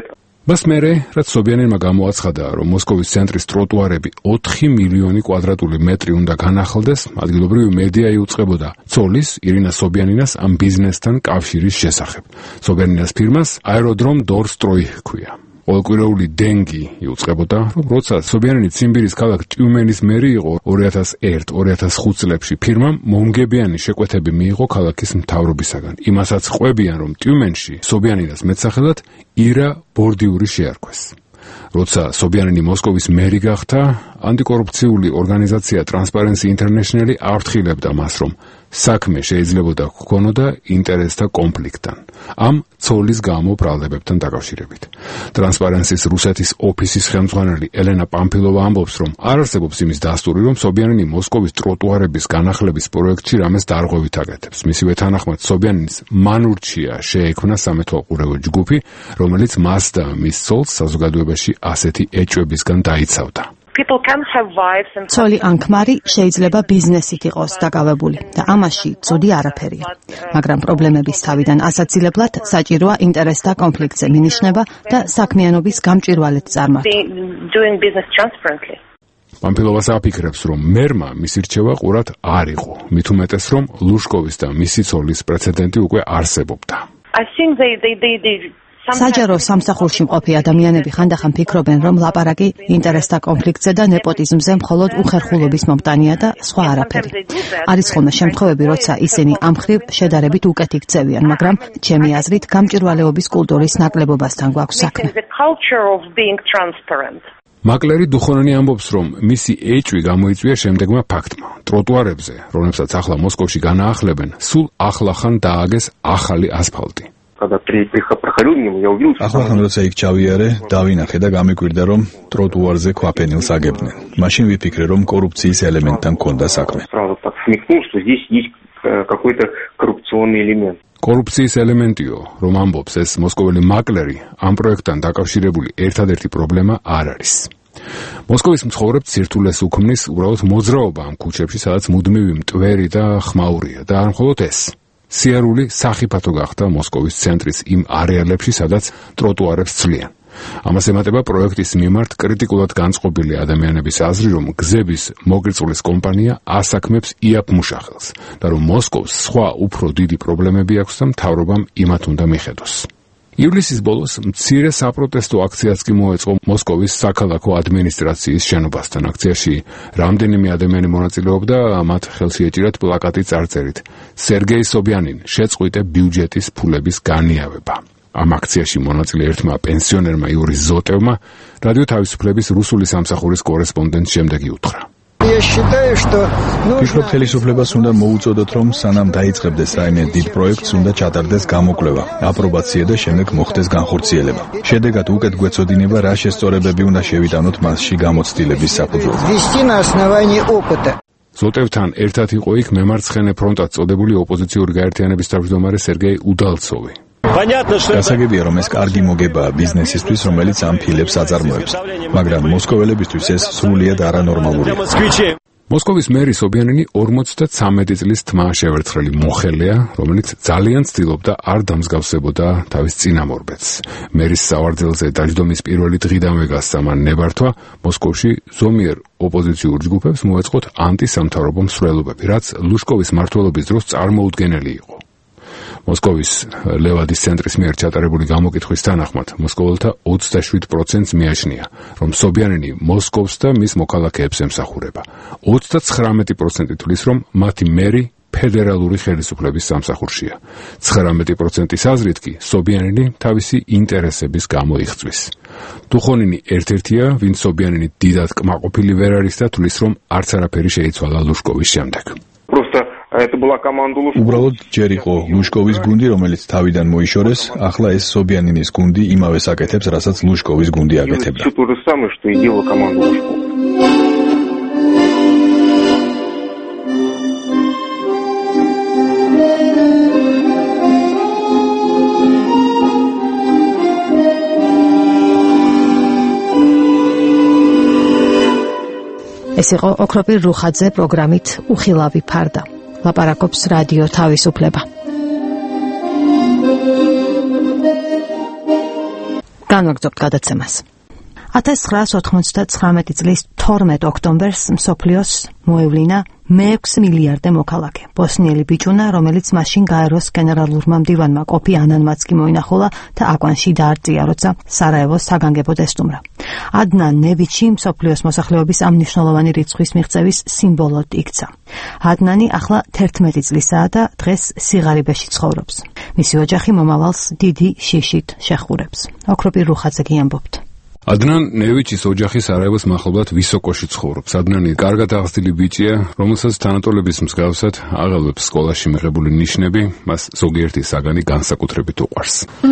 მას მერე, რაც სობიანინმა გამოაცხადა, რომ მოსკოვის ცენტრის ტროტუარები ოთხი მილიონი კვადრატული მეტრი უნდა განახლდეს, ადგილობრივი მედია იუწყებოდა ცოლის ირინა სობიანინას ამ ბიზნესთან კავშირის შესახებ. სობიანინას ფირმას აეროდრომ დორსტროი ჰქვია. ყოველკვირეული დენგი იუწყებოდა, რომ როცა სობიანინი ციმბირის ქალაქ ტიუმენის მერი იყო ორი ათას ერთ ორი ათას ხუთ წლებში, ფირმამ მომგებიანი შეკვეთები მიიღო ქალაქის მთავრობისაგან. იმასაც ყვებიან, რომ ტიუმენში სობიანინას მეტსახელად ირა ბორდიური შეარქვეს. როცა სობიანინი მოსკოვის მერი გახდა, ანტიკორუფციული ორგანიზაცია Transparency International აფრთხილებდა მას, რომ საქმე შეიძლებოდა ჰქონოდა ინტერესთა კონფლიქტთან. ამ ცოლის გამო ბრალდებებთან დაკავშირებით. Transparency-ს რუსეთის ოფისის ხელმძღვანელი ელენა პამფილოვა ამბობს, რომ არ არსებობს იმის დასტური, რომ სობიანინი მოსკოვის ტროტუარების განახლების პროექტში რამეს დარღვევით აკეთებს. მისივე თანახმად, სობიანინის მანურჩია შეექმნა სამეთვალყურეო ჯგუფი, რომელიც მას და მის ცოლს საზოგადოებაში ასეთი ეჭვებისგან დაიცავდა. ცოლი ან ქმარი შეიძლება ბიზნესით იყოს დაკავებული და ამაში ცუდი არაფერია. მაგრამ პრობლემების თავიდან ასაცილებლად საჭიროა ინტერესთა კონფლიქტზე მინიშნება და საქმიანობის გამჭვირვალედ წარმართვა. პამფილოვას აფიქრებს, რომ მერმა მისი რჩევა ყურად არ იყო, მით უმეტეს, რომ ლუშკოვის და მისი ცოლის პრეცედენტი უკვე არსებობდა. საჯარო სამსახურში მყოფი ადამიანები ხანდახან ფიქრობენ, რომ ლაპარაკი ინტერესთა კონფლიქტზე და ნეპოტიზმზე მხოლოდ უხერხულობის მომტანია და სხვა არაფერი. არის ხოლმე შემთხვევები, როცა ისინი ამ მხრივ შედარებით უკეთ იქცევიან, მაგრამ ჩემი აზრით გამჭვირვალეობის კულტურის ნაკლებობასთან გვაქვს საქმე. მაკლერი დუხონანი ამბობს, რომ მისი ეჭვი გამოიწვია შემდეგმა ფაქტმა. ტროტუარებზე, რომლებსაც ახლა მოსკოვში განაახლებენ, სულ ახლახან დააგეს ახალი ასფალტი. ახლა როცა იქ ჩავიარე, დავინახე და გამიკვირდა, რომ ტროტუარზე ქვაფენილს აგებდნენ. მაშინ ვიფიქრე, რომ კორუფციის ელემენტთან მქონდა საქმე. კორუფციის ელემენტიო, რომ ამბობს ეს მოსკოველი მაკლერი, ამ პროექტთან დაკავშირებული ერთადერთი პრობლემა არ არის. მოსკოვის მცხოვრებს სირთულეს უქმნის უბრალოდ მოძრაობა ამ ქუჩებში, სადაც მუდმივი მტვერი და ხმაურია და არ მხოლოდ ეს. სიარული სახიფათო გახდა მოსკოვის ცენტრის იმ არეალებში, სადაც ტროტუარებს ცვლიან. ამას ემატება პროექტის მიმართ კრიტიკულად განწყობილი ადამიანების აზრი, რომ გზების მოგრწოლის კომპანია ასაქმებს იაფ-მუშახელს და რომ მოსკოვს სხვა უფრო დიდი პრობლემები აქვს და მთავრობამ იმათ უნდა მიხედოს. ივლისის ბოლოს მცირე საპროტესტო აქციაც კი მოეწყო მოსკოვის საქალაქო ადმინისტრაციის შენობასთან. აქციაში რამდენიმე ადამიანი მონაწილეობდა, მათ ხელში ეჭირათ პლაკატი წარწერით სერგეი სობიანინ შეწყვიტე ბიუჯეტის ფულების განიავება. ამ აქციაში მონაწილე ერთმა პენსიონერმა იური ზოტევმა რადიო თავისუფლების რუსული სამსახურის კორესპონდენტს შემდეგი უთხრა. ვფიქრობ, ხელისუფლებას უნდა მოუწოდოთ, რომ სანამ დაიწყებდეს რაიმე დიდ პროექტს, უნდა ჩატარდეს გამოკვლევა, აპრობაცია და შემდეგ მოხდეს განხორციელება. შედეგად უკეთ გვეცოდინება, რა შესწორებები უნდა შევიტანოთ მასში გამოცდილების საფუძველზე. ზოტევთან ერთად იყო იქ მემარცხენე ფრონტად წოდებული ოპოზიციური გაერთიანების თავმჯდომარე სერგეი უდალცოვი. გასაგებია, რომ ეს კარგი მოგებაა ბიზნესისთვის, რომელიც ამ ფილებს აწარმოებს, მაგრამ მოსკოველებისთვის ეს სრულიად არანორმალურია. მოსკოვის მერი სობიანინი ორმოცდათვრამეტი წლის თმა შევერცხრელი მოხელეა, რომელიც ძალიან ცდილობდა არ დამსგავსებოდა თავის წინამორბედს. მერის სავარძელზე დაჯდომის პირველი დღიდანვე გასცა მან ნებართვა, მოსკოვში ზომიერ ოპოზიციურ ჯგუფებს მოეწყოთ ანტისამთავრობო მსვლელობები, რაც ლუშკოვის მმართველობის დროს წარმოუდგენელი იყო. მოსკოვის ლევადის ცენტრის მიერ ჩატარებული გამოკითხვის თანახმად, მოსკოველთა ოცდაშვიდ პროცენტს მიაჩნია, რომ სობიანინი მოსკოვს და მის მოქალაქეებს ემსახურება. ოცდაცხრამეტი პროცენტი თვლის, რომ მათი მერი ფედერალური ხელისუფლების სამსახურშია. ცხრამეტი პროცენტის აზრით კი სობიანინი თავისი ინტერესების გამო იღწვის. დუხონინი ერთ-ერთია, ვინც სობიანინი დიდად კმაყოფილი ვერ არის და თვლის, რომ არც არაფერი შეიცვალა ლუშკოვის შემდეგ. უბრალოდ ჯერ იყო ლუშკოვის გუნდი, რომელიც თავიდან მოიშორეს, ახლა ეს სობიანინის გუნდი იმავეს აკეთებს, რასაც ლუშკოვის გუნდი აკეთებდა. ეს იყო ოქროპირ რუხაძე პროგრამით უხილავი ფარდა. ლაპარაკობს რადიო თავისუფლება. განვაგრძობთ გადაცემას. ათას ცხრაას ოთხმოცდათხრამეტი წლის თორმეტ ოქტომბერს მსოფლიოს მოევლინა მეექვსე მილიარდე მოქალაქე. ბოსნიელი ბიჭუნა, რომელიც მაშინ გაეროს გენერალურმა მდივანმა კოფი ანანმაც კი მოინახულა და აკვანში დაარწია, როცა სარაევოს საგანგებოდ ესტუმრა. ადნან ნევიჩი მსოფლიოს მოსახლეობის ამ მნიშვნელოვანი რიცხვის მიღწევის სიმბოლოდ იქცა. ადნანი ახლა თერთმეტი წლისაა და დღეს სიღარიბეში ცხოვრობს. მისი ოჯახი მომავალს დიდი შიშით შეხურებს. ოქროპირ რუხაძე გიამბობთ. ადნან ნევიჩის ოჯახი სარაევოს მახლობლად ვისოკოში ცხოვრობს. ადნანი კარგად აღზრდილი ბიჭია, რომელსაც თანატოლების მსგავსად აღელვებს სკოლაში მიღებული ნიშნები, მას ზოგიერთი საგანი განსაკუთრებით უყვარს.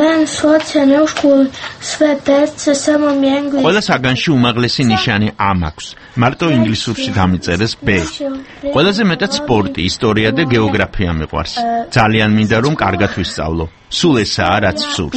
ყველა საგანში უმაღლესი ნიშანი ამ აქვს. მარტო ინგლისურში დამიწერეს B. ყველაზე მეტად სპორტი, ისტორია და გეოგრაფია მიყვარს. ძალიან მინდა რომ კარგად ვისწავლო. სულ ესაა რაც სურს.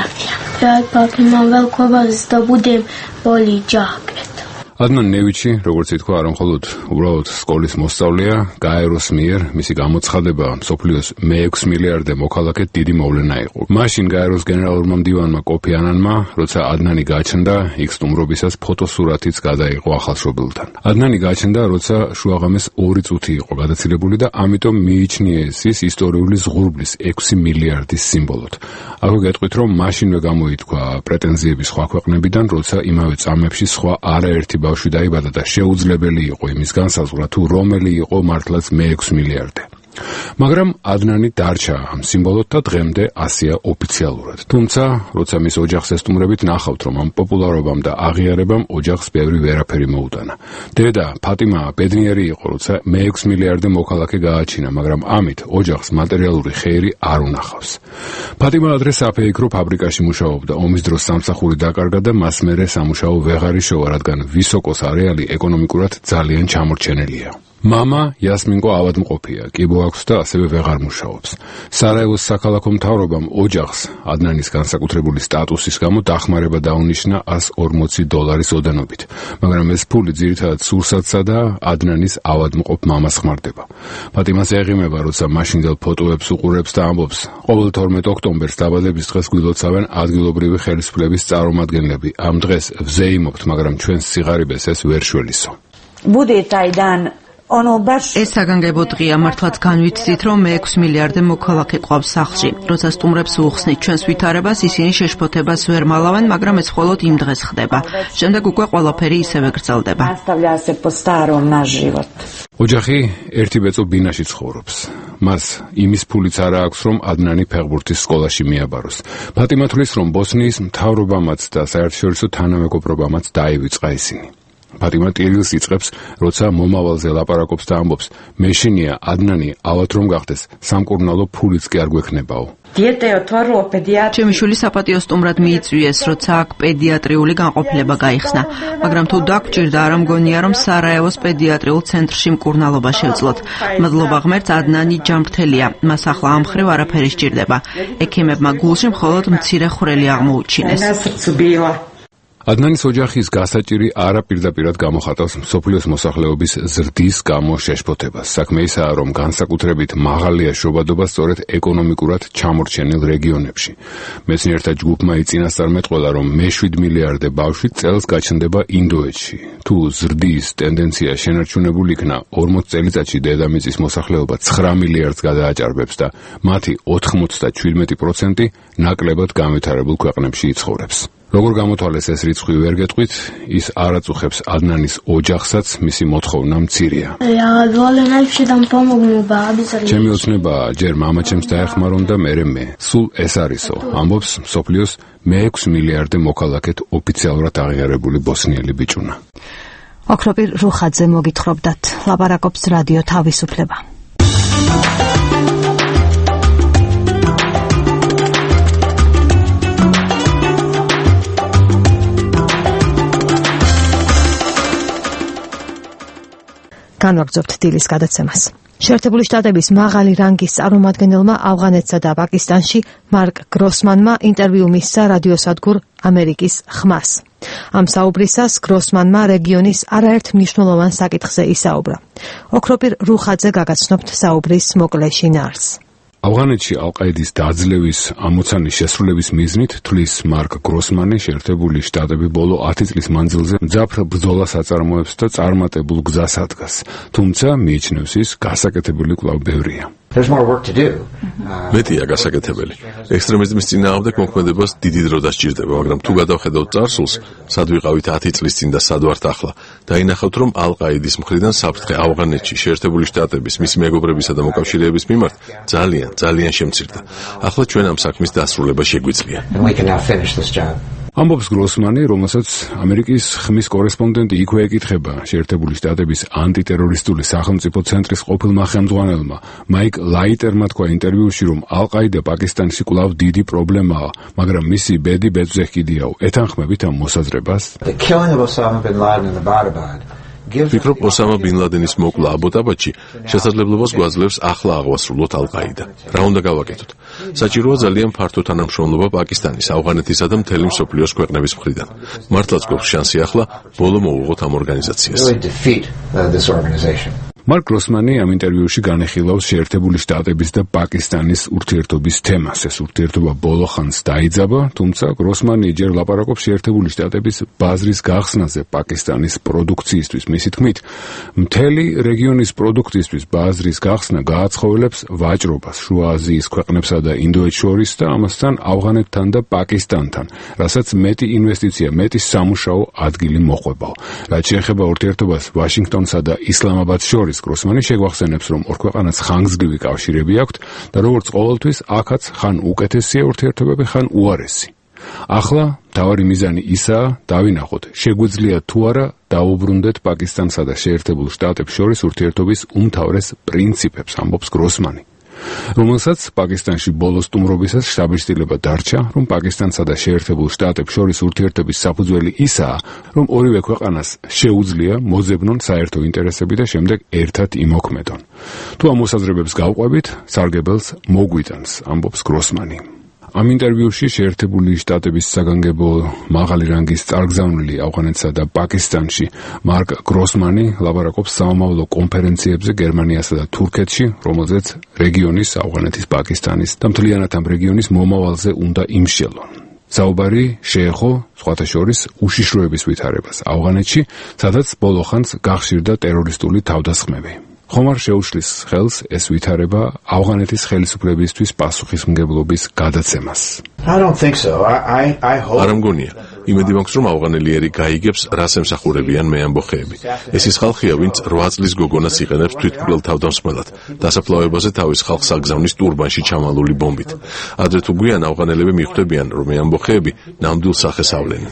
ადნან ნევიჩი, როგორც ითქვა, არ მხოლოდ უბრალოდ სკოლის მოსწავლეა, გაეროს მიერ მისი გამოცხადება მსოფლიოს მეექვსე მილიარდე მოქალაქედ დიდი მოვლენა იყო. მაშინ გაეროს გენერალურმა მდივანმა კოფი ანანმა, როცა ადნანი გაჩნდა, იქ სტუმრობისას ფოტოსურათიც გადაიღო ახალშობილთან. ადნანი გაჩნდა, როცა შუაღამეს ორი წუთი იყო გადაცილებული და ამიტომ მიიჩნია ეს ის ისტორიული ზღურბლის ექვსი მილიარდის სიმბოლოდ. აქვე გეტყვით, რომ მაშინვე გამოითქვა პრეტენზიები სხვა ქვეყნებიდან, როცა იმავე წამებში სხვა არაერთი ბავშვი დაიბადა და შეუძლებელი იყო იმის განსაზღვრა, თუ რომელი იყო მართლაც მეექვსე მილიარდე. მაგრამ ადნანი დარჩა ამ სიმბოლოდ და დღემდე ასეა ოფიციალურად. თუმცა, როცა მის ოჯახს ესტუმრებით, ნახავთ, რომ ამ პოპულარობამ და აღიარებამ ოჯახს ბევრი ვერაფერი მოუტანა. დედა ფატიმა ბედნიერი იყო, როცა მეექვსე მილიარდე მოქალაქე გააჩინა, მაგრამ ამით ოჯახს მატერიალური ხეირი არ უნახავს. ფატიმა ადრე საფეიქრო ფაბრიკაში მუშაობდა, ომის დროს სამსახური დაკარგა და მას მერე სამუშაო ვეღარ იშოვა, რადგან ვისოკოს არეალი ეკონომიკურად ძალიან ჩამორჩენილია. მამა იასმინკო ავადმყოფია, კიბო აქვს და ასევე ვეღარ მუშაობს. სარაევოს საქალაქო მთავრობამ ოჯახს ადნანის განსაკუთრებული სტატუსის გამო დახმარება დაუნიშნა ასი ორმოცი დოლარის ოდენობით, მაგრამ ეს ფული ძირითადად სურსათსა და ადნანის ავადმყოფ მამას ხმარდება. ფატიმას ეღიმება, როცა მაშინდელ ფოტოებს უყურებს და ამბობს, ყოველ თორმეტ ოქტომბერს დაბადების დღეს გვილოცავენ ადგილობრივი ხელისუფლების წარმომადგენლები. ამ დღეს ვზეიმობთ, მაგრამ ჩვენს სიღარიბეს ეს ვერ შველისო. ეს საგანგებო დღეა, მართლაც განვიცდით, რომ მეექვსე მილიარდე მოქალაქე ყავს სახლში. როცა სტუმრებს უხსნით ჩვენს ვითარებას, ისინი შეშფოთებას ვერ მალავენ, მაგრამ ეს მხოლოდ იმ დღეს ხდება. შემდეგ უკვე ყველაფერი ისევე გრძელდება. ოჯახი ერთი ბეწო ბინაში ცხოვრობს. მას იმის ფულიც არა აქვს, რომ ადნანი ფეხბურთის სკოლაში მიაბაროს. ფატიმა თვლის, რომ ბოსნიის მთავრობამაც და საერთაშორისო თანამეგობრობამაც დაივიწყა ისინი. ფატიმა ტირილს იწყებს, როცა მომავალზე ლაპარაკობს და ამბობს, მეშინია ადნანი ავად რომ გახდეს, სამკურნალო ფულიც კი არ გვექნებაო. ჩემი შვილი საპატიო სტუმრად მიიწვიეს, როცა აქ პედიატრიული განყოფილება გაიხსნა, მაგრამ თუ დაგჭირდა, არ მგონია, რომ სარაევოს პედიატრიულ ცენტრში მკურნალობა შევძლოთ. მადლობა ღმერთს, ადნანი ჯანმრთელია, მას ახლა ამ მხრივ არაფერი სჭირდება. ექიმებმა გულში მხოლოდ მცირე ხვრელი აღმოუჩინეს. ადნანის ოჯახის გასაჭირი არა პირდაპირად გამოხატავს მსოფლიოს მოსახლეობის ზრდის გამო შეშფოთებას. საქმე ისაა, რომ განსაკუთრებით მაღალია შობადობა სწორედ ეკონომიკურად ჩამორჩენილ რეგიონებში. მეცნიერთა ჯგუფმა იწინასწარმეტყველა, რომ მეშვიდ მილიარდე ბავშვი წელს გაჩნდება ინდოეთში. თუ ზრდის ტენდენცია შენარჩუნებული იქნა, ორმოც წელიწადში დედამიწის მოსახლეობა ცხრა მილიარდს გადააჭარბებს და მათი ოთხმოცდაჩვიდმეტი პროცენტი ნაკლებად განვითარებულ ქვეყნებში იცხოვრებს. როგორ გამოთვალეს ეს რიცხვი ვერ გეტყვით, ის არ აწუხებს ადნანის ოჯახსაც, მისი მოთხოვნა მცირეა. ჩემი ოცნებაა, ჯერ მამაჩემს დაეხმარონ და მერე მე. სულ ეს არისო, ამბობს მსოფლიოს მეექვსე მილიარდე მოქალაქედ ოფიციალურად აღიარებული ბოსნიელი ბიჭუნა. ოქროპირ რუხაძე მოგითხრობდათ, ლაპარაკობს რადიო თავისუფლება. განვაგრძობთ დილის გადაცემას. შეერთებული შტატების მაღალი რანგის წარმომადგენელმა ავღანეთსა და პაკისტანში მარკ გროსმანმა ინტერვიუ მისცა რადიოსადგურ ამერიკის ხმას. ამ საუბრისას გროსმანმა რეგიონის არაერთ მნიშვნელოვან საკითხზე ისაუბრა. ოქროპირ რუხაძე გაგაცნობთ საუბრის მოკლე შინაარსს. ავღანეთში ალ-ყაიდის დაძლევის ამოცანის შესრულების მიზნით თვლის მარკ გროსმანი, შეერთებული შტატები ბოლო ათი წლის მანძილზე მძაფრ ბრძოლას აწარმოებს და წარმატებულ გზას ადგას. თუმცა მიიჩნევს ის გასაკეთებელი კვლავ ბევრია. მეტია გასაკეთებელი. ექსტრემიზმის წინააღმდეგ მოქმედებას დიდი დრო დასჭირდება, მაგრამ თუ გადავხედავთ წარსულს, სად ვიყავით ათი წლის წინ და სად ვართ ახლა, დაინახავთ, რომ ალ-ყაიდის მხრიდან საფრთხე ავღანეთში შეერთებული შტატების, მისი მეგობრებისა და მოკავშირეების მიმართ ძალიან, ძალიან შემცირდა. ახლა ჩვენ ამ საქმის დასრულება შეგვიძლია. ამბობს გროსმანი, რომელსაც ამერიკის ხმის კორესპონდენტი იქვე ეკითხება შეერთებული შტატების ანტიტერორისტული სახელმწიფო ცენტრის ყოფილმა ხელმძღვანელმა მაიკ ლაიტერმა თქვა ინტერვიუში, რომ ალ-ყაიდა პაკისტანში კვლავ დიდი პრობლემაა, მაგრამ მისი ბედი ბეწვზე ჰკიდიაო. ეთანხმებით ამ მოსაზრებას? ვფიქრობ, ოსამა ბინ ლადენის მოკლა აბოტაბადში შესაძლებლობას გვაძლევს ახლა აღვასრულოთ ალ-ყაიდა. რა უნდა გავაკეთოთ? საჭიროა ძალიან ფართო თანამშრომლობა პაკისტანის, ავღანეთისა და მთელი მსოფლიოს ქვეყნების მხრიდან. მართლაც გვაქვს შანსი ახლა ბოლო მოვუღოთ ამ ორგანიზაციას. მარკ გროსმანი ამ ინტერვიუში განეხილავს შეერთებული შტატების და პაკისტანის ურთიერთობის თემას. ეს ურთიერთობა ბოლო ხანს დაიძაბა, თუმცა გროსმანი ჯერ ლაპარაკობს შეერთებული შტატების ბაზრის გახსნაზე პაკისტანის პროდუქციისთვის. მისი თქმით, მთელი რეგიონის პროდუქტისთვის ბაზრის გახსნა გააცხოველებს ვაჭრობას შუა აზიის ქვეყნებსა და ინდოეთს შორის და ამასთან ავღანეთთან და პაკისტანთან, რასაც მეტი ინვესტიცია, მეტი სამუშაო ადგილი მოყვებაო. რაც შეეხება ურთიერთობას ვაშინგტონსა და ისლამაბადს შორის, გროსმანი შეგვახსენებს, რომ ორ ქვეყანას ხანგრძლივი კავშირები აქვთ და როგორც ყოველთვის აქაც ხან უკეთესია ურთიერთობები, ხან უარესი. ახლა თავარი მიზანი ისაა, დავინახოთ, შეგვიძლია თუ არა დაუბრუნდეთ პაკისტანსა და შეერთებულ შტატებს შორის ურთიერთობის უმთავრეს პრინციპებს, ამბობს გროსმანი, რომელსაც პაკისტანში ბოლო სტუმრობისას შთაბეჭდილება დარჩა, რომ პაკისტანსა და შეერთებულ შტატებს შორის ურთიერთობის საფუძველი ისაა, რომ ორივე ქვეყანას შეუძლია მოძებნონ საერთო ინტერესები და შემდეგ ერთად იმოქმედონ. თუ ამ მოსაზრებებს გავყვებით, სარგებელს მოგვიტანს, ამბობს გროსმანი. ამ ინტერვიუში შეერთებული შტატების საგანგებო მაღალი რანგის წარგზავნილი ავღანეთსა და პაკისტანში მარკ გროსმანი ლაპარაკობს სამომავლო კონფერენციებზე გერმანიასა და თურქეთში, რომელზეც რეგიონის, ავღანეთის, პაკისტანის და მთლიანად ამ რეგიონის მომავალზე უნდა იმსჯელონ. საუბარი შეეხო სხვათა შორის უშიშროების ვითარებას ავღანეთში, სადაც ბოლო ხანს გახშირდა ტერორისტული თავდასხმები. ხომარ შეუშლის ხელს ეს ვითარება ავღანეთის ხელისუფლებისთვის პასუხისმგებლობის გადაცემას. არ მგონია. იმედი მაქვს, რომ ავღანელიერი გაიგებს, რას ემსახურებიან მე ამბოხეები. ეს ის ხალხია, ვინც რვა წლის გოგონას იყენებს თვითმკვლელ თავდამსხმელად, დასაფლავებაზე თავის ხალხს აგზავნის ტურბანში ჩამალული ბომბით. ადრე თუ გვიან ავღანელები მიხვდებიან, რომ მე ამბოხეები ნამდვილ სახეს ავლენენ.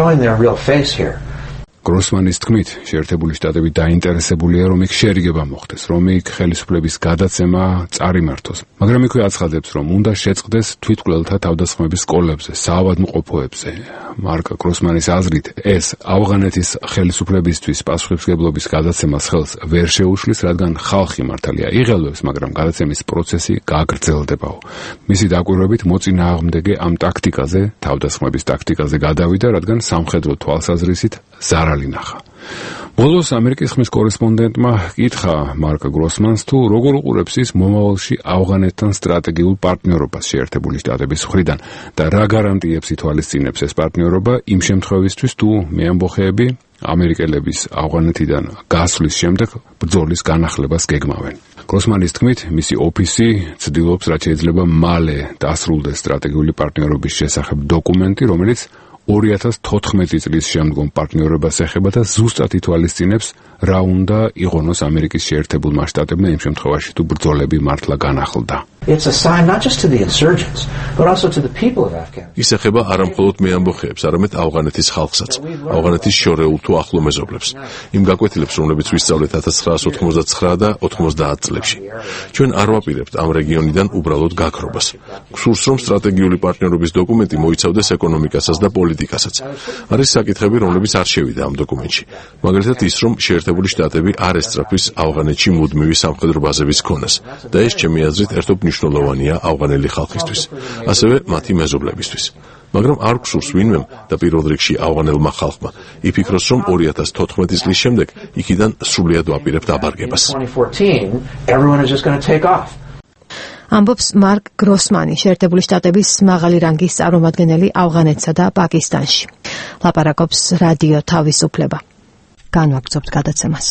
გროსმანის თქმით, შეერთებული შტატები დაინტერესებულია, რომ იქ შერიგება მოხდეს, რომ იქ ხელისუფლების გადაცემა წარიმართოს. მაგრამ იქვე აცხადებს, რომ უნდა შეწყდეს თვითმკვლელთა თავდასხმების სკოლებზე, საავადმყოფოებზე. მარკ გროსმანის აზრით, ეს ავღანეთის ხელისუფლებისთვის პასუხისმგებლობის გადაცემას ხელს ვერ შეუშლის, რადგან ხალხი მართალია იღელვებს, მაგრამ გადაცემის პროცესი გაგრძელდებაო. მისი დაკვირვებით მოწინააღმდეგე ამ ტაქტიკაზე, თავდასხმების ტაქტიკაზე გადავიდა, რადგან სამხედრო თვალსაზრისით ზარალი ნახა. ბოლოს ამერიკის ხმის კორესპონდენტმა კითხა მარკ გროსმანს, თუ როგორ უყურებს ის მომავალში ავღანეთთან სტრატეგიულ პარტნიორობას შეერთებული შტატების მხრიდან და რა გარანტიებს ითვალისწინებს ეს პარტნიორობა იმ შემთხვევისთვის, თუ მე ამბოხეები ამერიკელების ავღანეთიდან გასვლის შემდეგ ბრძოლის განახლებას გეგმავენ. გროსმანის თქმით, მისი ოფისი ცდილობს, რაც შეიძლება მალე დასრულდეს სტრატეგიული პარტნიორობის შესახებ დოკუმენტი, რომელიც ორი ათას თოთხმეტი წლის შემდგომ პარტნიორობას ეხება და ზუსტად ითვალისწინებს, რა უნდა იყონოს ამერიკის შეერთებულმა შტატებმა იმ შემთხვევაში, თუ ბრძოლები მართლა განახლდა. ის ეხება არა მხოლოდ მე ამბოხეებს, არამედ ავღანეთის ხალხსაც, ავღანეთის შორეულ თუ ახლო მეზობლებს, იმ გაკვეთილებს, რომლებიც ვისწავლეთ ათას ცხრაასი ოთხმოცდათცხრა და ოთხმოცდაათ წლებში. ჩვენ არ ვაპირებთ ამ რეგიონიდან უბრალოდ გაქრობას. გსურს, რომ სტრატეგიული პარტნიორობის დოკუმენტი მოიცავდეს ეკონომიკასაც და პოლიტიკასაც. არის საკითხები, რომლებიც არ შევიდა ამ დოკუმენტში. მაგალითად ის, რომ შეერთებული შტატები არ ესწრაფვის ავღანეთში მუდმივი სამხედრო ბაზების ქონას და ეს ჩემი აზრით ერთობ მნიშვნელოვანია ავღანელი ხალხისთვის, ასევე მათი მეზობლებისთვის. მაგრამ არ გსურს ვინმემ და პირველ რიგში ავღანელმა ხალხმა იფიქროს, რომ ორი ათას თოთხმეტი წლის შემდეგ იქიდან სრულიად ვაპირებთ აბარგებას. ამბობს მარკ გროსმანი, შეერთებული შტატების მაღალი რანგის წარმომადგენელი ავღანეთსა და პაკისტანში. ლაპარაკობს რადიო თავისუფლება. განვაგრძობთ გადაცემას.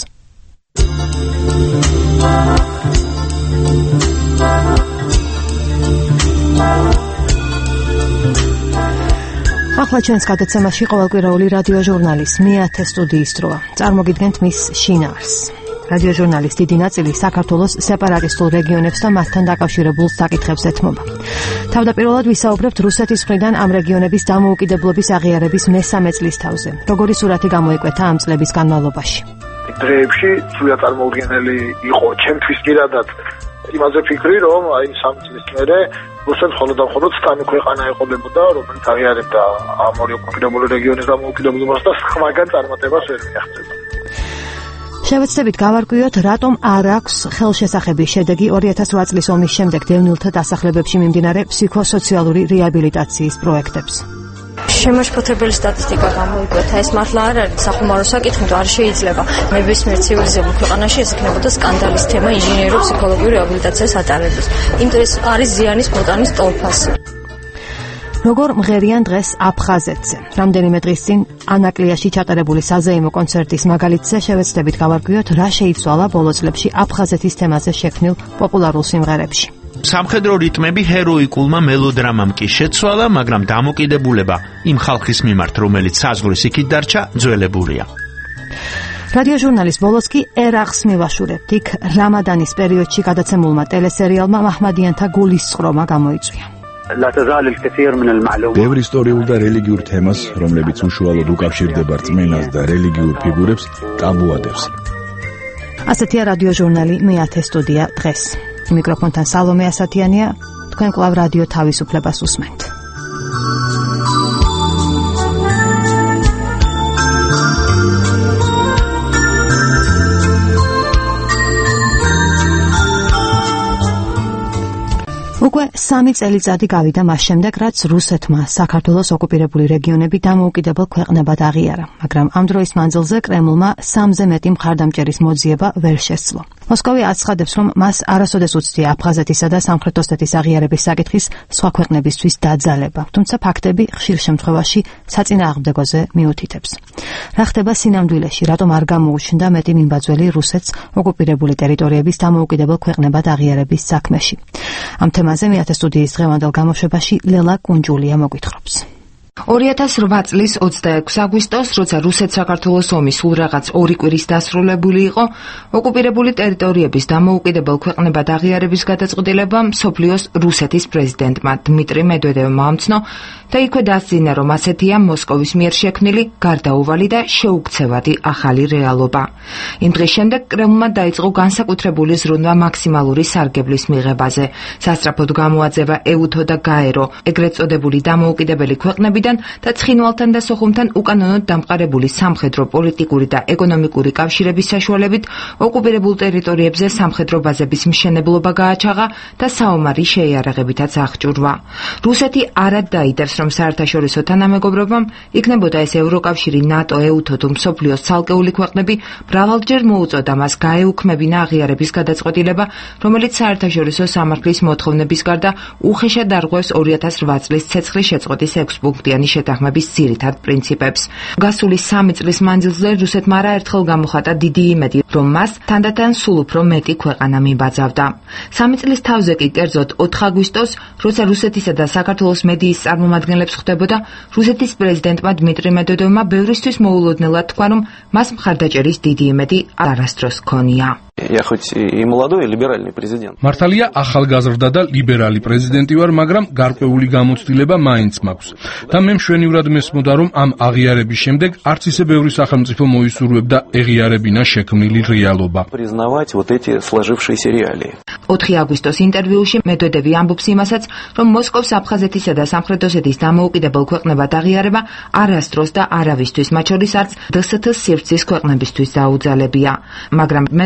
ახლა ჩვენს გადაცემაში ყოველკვირეული რადიო ჟურნალის მეათე სტუდიის დროა. წარმოგიდგენთ მის შინაარსს. რადიო ჟურნალის დიდი ნაწილი საქართველოს სეპარატისტულ რეგიონებს და მასთან დაკავშირებულ საკითხებს ეთმობა. თავდაპირველად ვისაუბრებთ რუსეთის მხრიდან ამ რეგიონების დამოუკიდებლობის აღიარების მესამე წლისთავზე. როგორი სურათი გამოიკვეთა ამ წლების განმავლობაში? დღეებში სულად წარმოუდგენელი იყო ჩემთვის პირადად იმაზე ფიქრი, რომ აი სამი წლის მერე რუსეთს მხოლოდ და მხოლოდ სტანი ქვეყანა ეყოლებოდა, რომელიც აღიარებდა ამ ორი ოკუპირებული რეგიონის დამოუკიდებლობას და სხვაგან წარმატებას ვერ მიაღწევდა. შევეცდებით გავარკვიოთ, რატომ არ აქვს ხელშესახების შედეგი ორი ათას რვა წლის ომის შემდეგ დევნილთა დასახლებებში მიმდინარე ფსიქოსოციალური რეაბილიტაციის პროექტებს. შემაშფოთებელი სტატისტიკა გამოიკვეთა, ეს მართლა არ არის სახუმარო საკითხი, თუ არ შეიძლება ნებისმიერ ცივილიზებულ ქვეყანაში ეს იქნებოდა სკანდალის თემა ინჟინერო-ფსიქოლოგიური რეაბილიტაციის ატარების. იმიტომ ეს არის ზიანის მოტანის ტოლფასი. როგორ მღერიან დღეს აფხაზეთზე? რამდენიმე დღის წინ ანაკლიაში ჩატარებული საზეიმო კონცერტის მაგალითზე შევეცდებით გავარკვიოთ, რა შეიცვალა ბოლო წლებში აფხაზეთის თემაზე შექმნილ პოპულარულ სიმღერებში. სამხედრო რიტმები ჰეროიკულმა მელოდრამამ კი შეცვალა, მაგრამ დამოკიდებულება იმ ხალხის მიმართ, რომელიც საზღვრის იქით დარჩა, ძველებულია. რადიო ჟურნალის ბოლოს კი ერაღს მივაშურებთ. იქ რამადანის პერიოდში გადაცემულმა ტელესერიალმა მაჰმადიანთა გულისწყრომა გამოიწვია. ბევრ ისტორიულ და რელიგიურ თემას, რომლებიც უშუალოდ უკავშირდება რწმენას და რელიგიურ ფიგურებს, ტაბუადებს. ასეთია რადიო ჟურნალი მეათე სტუდია დღეს. მიკროფონთან სალომე ასათიანია, თქვენ კვლავ რადიო თავისუფლებას უსმენთ. უკვე სამი წელიწადი გავიდა მას შემდეგ, რაც რუსეთმა საქართველოს ოკუპირებული რეგიონები დამოუკიდებელ ქვეყნებად აღიარა, მაგრამ ამ დროის მანძილზე კრემლმა სამზე მეტი მხარდამჭერის მოძიება ვერ შესძლო. მოსკოვი აცხადებს, რომ მას არასოდეს უცდია აფხაზეთისა და სამხრეთ ოსეთის აღიარების საკითხის სხვა ქვეყნებისთვის დაძალება, თუმცა ფაქტები ხშირ შემთხვევაში საწინააღმდეგოზე მიუთითებს. რა ხდება სინამდვილეში, რატომ არ გამოუჩნდა მეტი მიმბაძველი რუსეთს ოკუპირებული ტერიტორიების დამოუკიდებელ ქვეყნებად აღიარების საქმეში? ამ თემაზე მეათე სტუდიის დღევანდელ გამოშვებაში ლელა კუნჯულია მოგვითხრობს. ორი ათას რვა წლის ოცდაექვსი აგვისტოს, როცა რუსეთ-საქართველოს ომი სულ რაღაც ორი კვირის დასრულებული იყო, ოკუპირებული ტერიტორიების დამოუკიდებელ ქვეყნებად აღიარების გადაწყვეტილება მსოფლიოს რუსეთის პრეზიდენტმა დმიტრი მედვედევმა ამცნო და იქვე დასძინა, რომ ასეთია მოსკოვის მიერ შექმნილი გარდაუვალი და შეუქცევადი ახალი რეალობა. იმ დღის შემდეგ კრემლმა დაიწყო განსაკუთრებული ზრუნვა მაქსიმალური სარგებლის მიღებაზე. სასწრაფოდ გამოაძევა ეუთო და გაერო, ეგრეთ წოდებული დამოუკიდებელი ქვეყნებიდან და ცხინვალთან და სოხუმთან უკანონოდ დამყარებული სამხედრო, პოლიტიკური და ეკონომიკური კავშირების საშუალებით ოკუპირებულ ტერიტორიებზე სამხედრო ბაზების მშენებლობა გააჩაღა და საომარი შეიარაღებითაც აღჭურვა. რუსეთი არად დაიდევს, რომ საერთაშორისო თანამეგობრობამ იქნებოდა ეს ევროკავშირი, ნატო, ეუთო თუ მსოფლიოს ცალკეული ქვეყნები მრავალჯერ მოუწოდა მას გაეუქმებინა აღიარების გადაწყვეტილება, რომელიც საერთაშორისო სამართლის მოთხოვნების გარდა უხეშად დარღვევს ორი ათას რვა წლის ცეცხლის შეწყვეტის ექვსი პუნქტიანი შეთანხმების ძირითად პრინციპებს. გასული სამი წლის მანძილზე რუსეთმა არაერთხელ გამოხატა დიდი იმედი, რომ მას თანდათან სულ უფრო მეტი ქვეყანა მიბაძავდა. სამი წლის თავზე კი, კერძოდ ოთხ აგვისტოს, როცა რუსეთისა და საქართველოს მედიის წარმომადგენლებს ხვდებოდა, რუსეთის პრეზიდენტმა დმიტრი მედვედევმა ბევრისთვის მოულოდნელად თქვა, რომ მას მხარდაჭერის დიდი იმედი არასდროს ჰქონია. Я хоть и молодой, и либеральный президент. მართალია ახალგაზრდა და ლიბერალი პრეზიდენტი ვარ, მაგრამ გარკვეული გამოცდილება მაინც მაქვს. და მე მშვენივრად მესმოდა, რომ ამ აღიარების შემდეგ არც ისე ბევრი სახელმწიფო მოისურვებდა ეღიარებინა შექმნილი რეალობა. Признавать вот эти сложившиеся реалии. ოთხი აგვისტოს ინტერვიუში მედვედევი ამბობს იმასაც, რომ მოსკოვს აფხაზეთისა და სამხრეთ ოსეთის დამოუკიდებელ ქვეყნებად აღიარება არასდროს და არავისთვის, მათ შორის არც დსთ-ს სივრცის ქვეყნებისთვის დაუძალებია. მაგრამ მედვედევს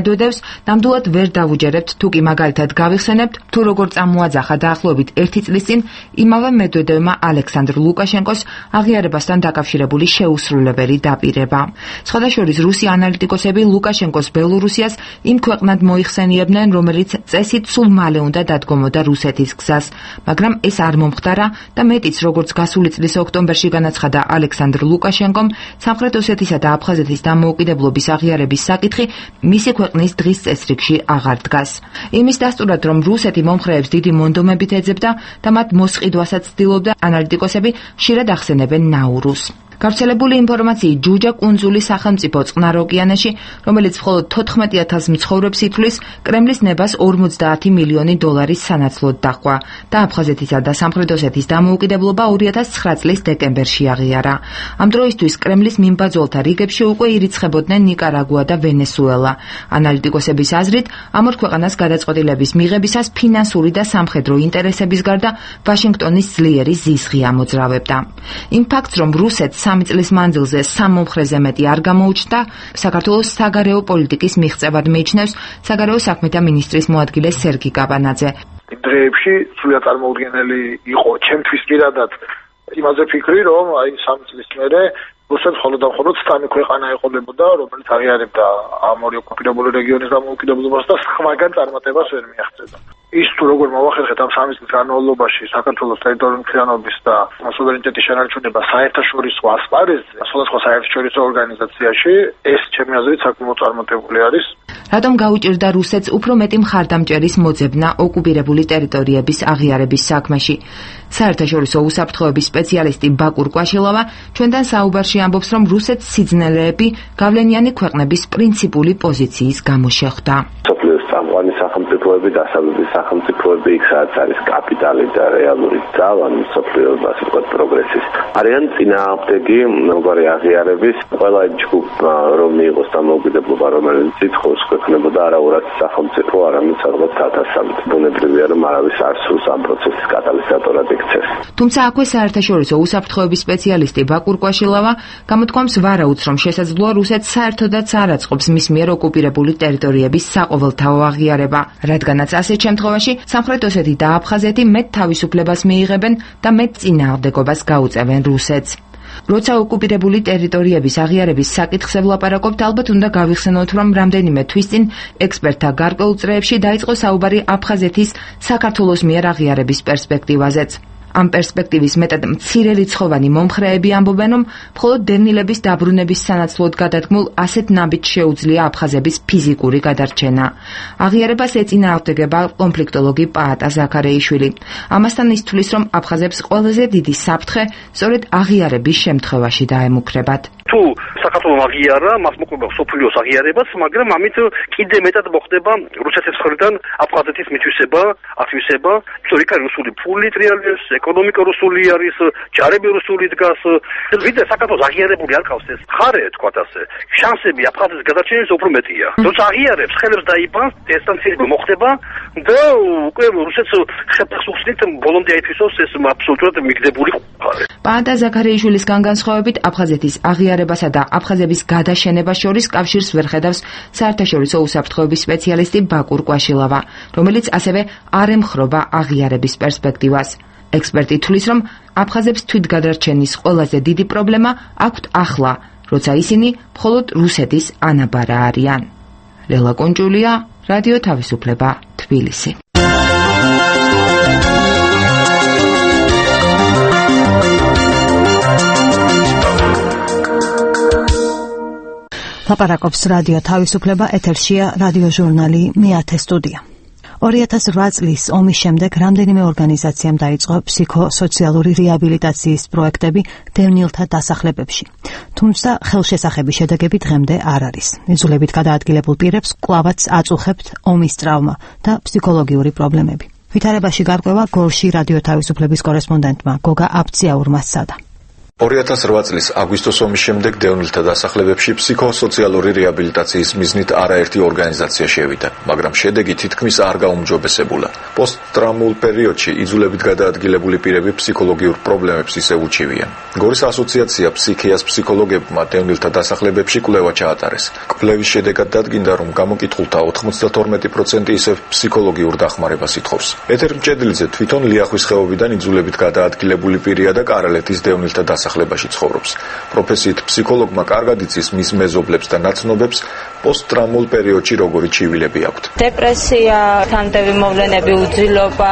ნამდვილად ვერ დავუჯერებთ, თუ კი მაგალითად გავიხსენებთ, თუ როგორ წამოაძახა დაახლოებით ერთი წლის წინ იმავე მედვედევმა ალექსანდრ ლუკაშენკოს აღიარებასთან დაკავშირებული შეუსრულებელი დაპირება. სხვადასხვა რუსი ანალიტიკოსები ლუკაშენკოს ბელორუსიას იმ ქვეყნად მოიხსენიებდნენ, რომელიც წესით სულ მალე უნდა დადგომოდა რუსეთის გზას, მაგრამ ეს არ მომხდარა და მეტიც, როგორც გასული წლის ოქტომბერში განაცხადა ალექსანდრ ლუკაშენკომ, სამხრეთ ოსეთისა და აფხაზეთის დამოუკიდებლობის აღიარების საკითხი მისი ქვეყნის დღის წესრიგში აღარ დგას. იმის დასტურად, რომ რუსეთი მომხრეებს დიდი მონდომებით ეძებდა და მათ მოსყიდვასაც ცდილობდა, ანალიტიკოსები ხშირად ახსენებენ ნაურუს. გავრცელებული ინფორმაციით ჯუჯა კუნძული სახელმწიფო წყნარ ოკეანეში, რომელიც მხოლოდ თოთხმეტი ათასს მცხოვრებს ითვლის, კრემლის ნებას ორმოცდაათი მილიონი დოლარის სანაცვლოდ დაჰყვა და აფხაზეთისა და სამხრეთ ოსეთის დამოუკიდებლობა ორი ათას ცხრა წლის დეკემბერში აღიარა. ამ დროისთვის კრემლის მიმბაძველთა რიგებში უკვე ირიცხებოდნენ ნიკარაგუა და ვენესუელა. ანალიტიკოსების აზრით, ამ ორ ქვეყანას გადაწყვეტილების მიღებისას ფინანსური და სამხედრო ინტერესების გარდა ვაშინგტონის ძლიერი ზიზღი ამოძრავებდა. იმ ფაქტს, რომ რუსეთს სამი წლის მანძილზე სამ მომხრეზე მეტი არ გამოუჩნდა, საქართველოს საგარეო პოლიტიკის მიღწევად მიიჩნევს საგარეო საქმეთა მინისტრის მოადგილე სერგი კაბანაძე. იმ დღეებში სულად წარმოუდგენელი იყო ჩემთვის პირადად იმაზე ფიქრი, რომ აი სამი წლის მერე რუსეთს მხოლოდ და მხოლოდ სამი ქვეყანა ეყოლებოდა, რომელიც აღიარებდა ამ ორი ოკუპირებული რეგიონის დამოუკიდებლობას და სხვაგან წარმატებას ვერ მიაღწევდა. ის თუ როგორ მოვახერხეთ ამ სამი წლის განმავლობაში საქართველოს ტერიტორიული მთლიანობის და სუვერენიტეტის შენარჩუნება საერთაშორისო ასპარეზზე, სხვადასხვა საერთაშორისო ორგანიზაციაში, ეს ჩემი აზრით საკმაოდ წარმატებული არის. რატომ გაუჭირდა რუსეთს უფრო მეტი მხარდამჭერის მოძებნა ოკუპირებული ტერიტორიების აღიარების საქმეში? საერთაშორისო უსაფრთხოების სპეციალისტი ბაკურ კვაშილოვა ჩვენთან საუბარში ამბობს, რომ რუსეთს სიძნელეები გავლენიანი ქვეყნების პრინციპული პოზიციის გამო შეხვდა. სამყარო სახელმწიფოები, დასავლეთის სახელმწიფოები, იქ სადაც არის კაპიტალი და რეალური ძალა, მსოფლიოს ასე ვთქვათ პროგრესის. არიან წინააღმდეგი მეგარი აღიარების, ყველა ჯგუფმა რომ მიიღოს დამოუკიდებლობა, რომელიც ითხოვს ქვეყნებოდა არაურად სახელმწიფო, არამედ სადღაც ათასობით. ბუნებრივია, რომ არავის არ სურს ამ პროცესის კატალიზატორად იქცეს. თუმცა აქვე საერთაშორისო უსაფრთხოების სპეციალისტი ბაკურ კვაშილოვა გამოთქვამს ვარაუდს, რომ შესაძლოა რუსეთს საერთოდაც არ აწყობს მის მიერ ოკუპირებული ტერიტორიების საყოველთაო აღიარება, რადგანაც ასეთ შემთხვევაში სამხრეთ ოსეთი და აფხაზეთი მეტ თავისუფლებას მიიღებენ და მეტ წინააღმდეგობას გაუწევენ რუსეთს. როცა ოკუპირებული ტერიტორიების აღიარების საკითხზე ვლაპარაკობთ, ალბათ უნდა გავიხსენოთ, რომ რამდენიმე თვის წინ ექსპერტთა გარკვეულ წრეებში დაიწყო საუბარი აფხაზეთის საქართველოს მიერ აღიარების პერსპექტივაზეც. ამ პერსპექტივის მეტად მცირერიცხოვანი მომხრეები ამბობენ, რომ მხოლოდ დევნილების დაბრუნების სანაცვლოდ გადადგმულ ასეთ ნაბიჯს შეუძლია აფხაზების ფიზიკური გადარჩენა. აღიარებას ეწინააღმდეგება კონფლიქტოლოგი პაატა ზაქარეიშვილი. ამასთან ის თვლის, რომ აფხაზებს ყველაზე დიდი საფრთხე სწორედ აღიარების შემთხვევაში დაემუქრებათ. თუ საქართველოს აღიარა, მას მოყვება სოფლიოს აღიარებას, მაგრამ ამით კიდე მეტად მოხდება რუსეთის მხრიდან აფხაზეთის მითვისება, ათვისება, სწორედ რუსული ფული ტრიალებს, ეკონომიკა რუსული არის, ჯარები რუსული დგას. ვიდრე საქართველოს აღიარებული არ ყავს ეს ხარე, თქვათ ასე. შანსები აფხაზეთის გადარჩენის უფრო მეტია. როცა აღიარებს, ხელებს დაიბანს, დესტანცირება მოხდება და უკვე რუსეთს ხელს უხსნით ბოლომდე აითვისოს ეს აბსოლუტურად მიგდებული ხარე. პაატა ზაქარეიშვილისგან განსხვავებით, აფხაზეთის აღიარებასა და აფხაზების გადაშენებას შორის კავშირს ვერ ხედავს საერთაშორისო უსაფრთხოების სპეციალისტი ბაკურ კვაშილოვა, რომელიც ასევე არ ემხრობა აღიარების პერსპექტივას. ექსპერტი თვლის, რომ აფხაზებს თვითგადარჩენის ყველაზე დიდი პრობლემა აქვთ ახლა, როცა ისინი მხოლოდ რუსეთის ანაბარა არიან. ლელა კონჭულია, რადიო თავისუფლება, თბილისი. ლაპარაკობს რადიო თავისუფლება, ეთერშია რადიო ჟურნალი მეათე სტუდია. ორი ათას რვა წლის ომის შემდეგ რამდენიმე ორგანიზაციამ დაიწყო ფსიქოსოციალური რეაბილიტაციის პროექტები დევნილთა დასახლებებში. თუმცა ხელშესახების შედეგები დღემდე არ არის. იძულებით გადაადგილებულ პირებს კვლავაც აწუხებთ ომის ტრავმა და ფსიქოლოგიური პრობლემები. ვითარებაში გარკვევა გორში რადიო თავისუფლების კორესპონდენტმა გოგა აბციაურმა სცადა. ორი ათას რვა წლის აგვისტოს ომის შემდეგ დევნილთა დასახლებებში ფსიქოსოციალური რეაბილიტაციის მიზნით არაერთი ორგანიზაცია შევიდა, მაგრამ შედეგი თითქმის არ გაუმჯობესებულა. პოსტტრაუმულ პერიოდში იძულებით გადაადგილებული პირები ფსიქოლოგიურ პრობლემებს ისევ უჩივიან. გორის ასოციაცია ფსიქიას ფსიქოლოგებმა დევნილთა დასახლებებში კვლევა ჩაატარეს. კვლევის შედეგად დადგინდა, რომ გამოკითხულთა ოცდათორმეტი პროცენტი ისევ ფსიქოლოგიურ დახმარებას ითხოვს. ეთერ მჭედლიძე თვითონ ლიახვის ხეობიდან იძულებით გადაადგილებული პირია და კარალეთის დევნილთა დასახლებაში ცხოვრობს. პროფესიით ფსიქოლოგმა კარგად იცის მის მეზობლებს და ნაცნობებს პოსტტრაუმულ პერიოდში როგორი ჩივილები აქვთ. დეპრესია, თანმდევი მოვლენები, უძილობა,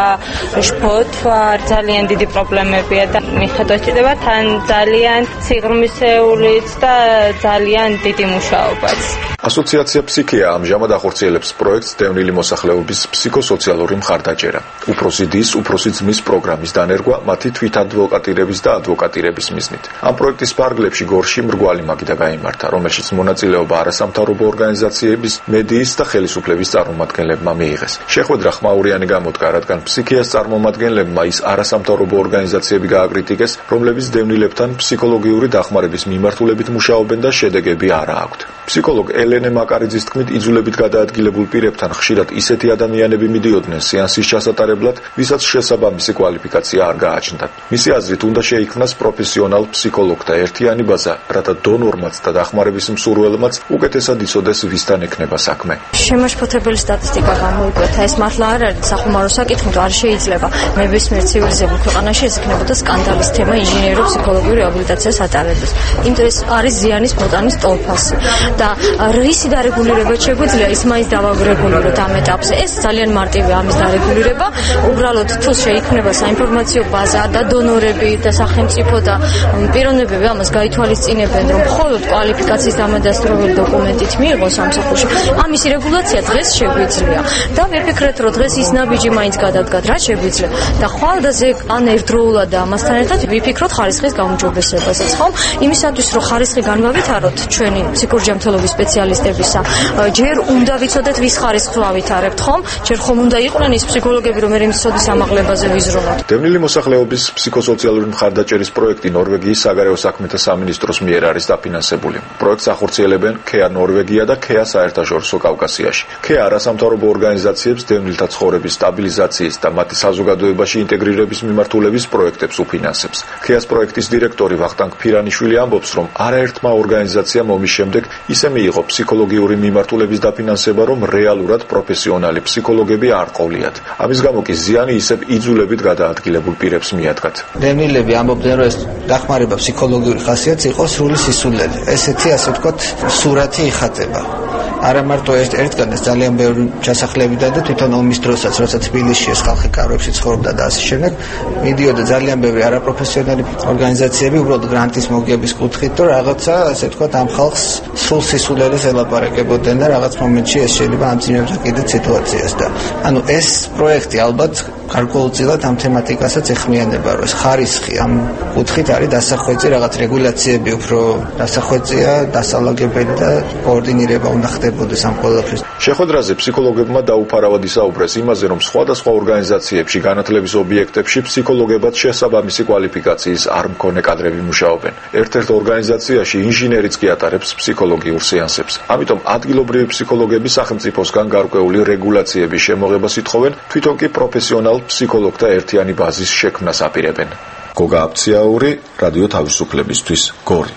შფოთვა ძალიან დიდი პრობლემებია და მიხედვით ჩდება თან ძალიან სიღრმისეულიც და ძალიან დიდი მუშაობაც. ასოციაცია ფსიქია ამჟამად ახორციელებს პროექტს დევნილი მოსახლეობის ფსიქოსოციალური მხარდაჭერა. უფროსი დის, უფროსი ძმის პროგრამის დანერგვა მათი თვითადვოკატირების და ადვოკატირების მიზნით. ამ პროექტის ფარგლებში გორში მრგვალი მაგიდა გაიმართა, რომელშიც მონაწილეობა არასამთავრობო ორგანიზაციების, მედიის და ხელისუფლების წარმომადგენლებმა მიიღეს. შეხვედრა ხმაურიანი გამოდგა, რადგან ფსიქიას წარმომადგენლებმა ის არასამთავრობო ორგანიზაციები გააკრიტიკეს, რომლებიც დევნილებთან ფსიქოლოგიური დახმარების მიმართულებით მუშაობენ და შედეგები არა აქვთ. ფსიქოლოგ ელენე მაკარიძის თქმით, იძულებით გადაადგილებულ პირებთან ხშირად ისეთი ადამიანები მიდიოდნენ სეანსის ჩასატარებლად, ვისაც შესაბამისი კვალიფიკაცია არ გააჩნდათ. მისი აზრით, უნდა შეიქმნას პროფესიონალ ფსიქოლოგთა ერთიანი ბაზა, რათა დონორმაც და დახმარების მსურველმაც უკეთესად იცოდეს, ვისთან ექნება საქმე. შემაშფოთებელი სტატისტიკა გამოიკვეთა, ეს მართლა არ არის სახუმარო საკითხი, თუ არ შეიძლება ნებისმიერ ცივილიზებულ ქვეყანაში ეს იქნებოდა სკანდალის თემა ინჟინერულ ფსიქოლოგიური რეაბილიტაციას ატარებდეს. იმიტომ ეს არის ზიანის მოტანის ტოლფასი და რისი დარეგულირება შეგვიძლია ის მაინც დავაგრეგულიროთ ამ ეტაპზე. ეს ძალიან მარტივია ამის დარეგულირება. უბრალოდ თუ შეიქმნება საინფორმაციო ბაზა და დონორები და სახელმწიფო და პიროვნებები ამას გაითვალისწინებენ, რომ მხოლოდ კვალიფიკაციის დამადასტურებელი დოკუმენტით მიიღოს სამსახურში, ამის რეგულაცია დღეს შეგვიძლია. და ვიფიქრეთ, რომ დღეს ის ნაბიჯი მაინც გადადგათ, რა შეგვიძლია. და ხვალდაზე ან ერთდროულად და ამასთან ერთად ვიფიქროთ ხარისხის გაუმჯობესებასაც, ხომ? იმისათვის, რომ ხარისხი განვავითაროთ ჩვენი ფსიქურჯამთველობის სპეციალისტებისა, ჯერ უნდა ვიცოდეთ ვის ხარისხს ვავითარებთ, ხომ? ჯერ ხომ უნდა იყვნენ ის ფსიქოლოგები, რომ მე მისოდის ამაღლებაზე ვიზრუნოთ. დევნილი მოსახლეობის ფსიქოსოციალური მხარდაჭერის პროექტი ნორვეგიის საგარეო საქმეთა სამინისტროს მიერ არის დაფინანსებული. პროექტს ახორციელებენ ქეა ნორვეგია და ქეა საერთაშორისო კავკასიაში. ქეა არასამთავრობო ორგანიზაციებს დევნილთა ცხოვრების სტაბილიზაციის და მათი საზოგადოებაში ინტეგრირების მიმართულების პროექტებს უფინანსებს. ქეას პროექტის დირექტორი ვახტანგ ფირანიშვილი ამბობს, რომ არაერთმა ორგანიზაციამ ომის შემდეგ ისე მიიღო ფსიქოლოგიური მიმართულების დაფინანსება, რომ რეალურად პროფესიონალი ფსიქოლოგები არ ყოლიათ. ამის გამო კი ზიანი ისევ იძულებით გადაადგილებულ პირებს მიადგათ. დევნილები ამბობდნენ, რომ ეს დახმარება ფსიქოლოგიური ხასიათის იყო სრული სისულელი. ესეთი, ასე ვთქვათ, სურათი იხატება. არა მარტო ერთ ერთგან ეს ძალიან ბევრი ჩასახლებიდან და თვითონ ომის დროსაც, როცა თბილისში ეს ხალხი კაროებში ცხოვრობდა და ასე შემდეგ, მიდიოდა ძალიან ბევრი არაპროფესიონალი ორგანიზაციები უბრალოდ გრანტის მოგების კუთხით, და რაღაცა, ასე ვთქვათ, ამ ხალხს სულ სისულელეს ელაპარაკებოდნენ და რაღაც მომენტში ეს შეიძლება ამძიმებდა კიდე სიტუაციას და ანუ ეს პროექტი ალბათ გარკვეულწილად ამ თემატიკასაც ეხმიანება, რომ ეს ხარისხი ამ კუთხით არის დასახვეწი, რაღაც რეგულაციები უფრო დასახვეწია, დასალაგებელი და კოორდინირება უნდა ხდებოდეს ამ ყველაფრის. შეხვედრაზე ფსიქოლოგებმა დაუფარავად ისაუბრეს იმაზე, რომ სხვადასხვა ორგანიზაციებში, განათლების ობიექტებში ფსიქოლოგებად შესაბამისი კვალიფიკაციის არ მქონე კადრები მუშაობენ. ერთ-ერთ ორგანიზაციაში ინჟინერიც კი ატარებს ფსიქოლოგიურ სეანსებს. ამიტომ ადგილობრივი ფსიქოლოგები სახელმწიფოსგან გარკვეული რეგულაციების შემოღებას ითხოვენ, თვითონ კი პროფესიონალ ფსიქოლოგთა ერთიანი ბაზის შექმნას აპირებენ. გოგა აფციაური, რადიო თავისუფლებისთვის, გორი.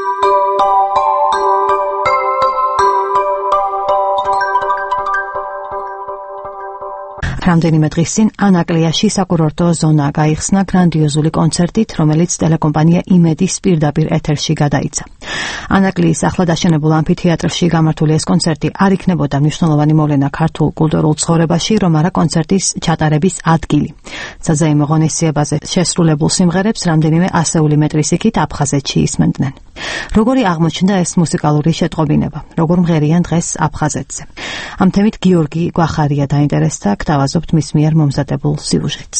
რამდენიმე დღის წინ ანაკლიაში საკურორტო ზონა გაიხსნა გრანდიოზული კონცერტით, რომელიც ტელეკომპანია იმედის პირდაპირ ეთერში გადაიცა. ანაკლიის ახლად აშენებულ ამფითეატრში გამართული ეს კონცერტი არ იქნებოდა მნიშვნელოვანი მოვლენა ქართულ კულტურულ ცხოვრებაში, რომ არა კონცერტის ჩატარების ადგილი. საზეიმო ღონისძიებაზე შესრულებულ სიმღერებს რამდენიმე ასეული მეტრის იქით აფხაზეთში ისმენდნენ. როგორი აღმოჩნდა ეს მუსიკალური შეტყობინება? როგორ მღერიან დღეს აფხაზეთზე? ამ თემით გიორგი გვახარია დაინტერესდა, გთავაზობთ მის მიერ მომზადებულ სიუჟეტს.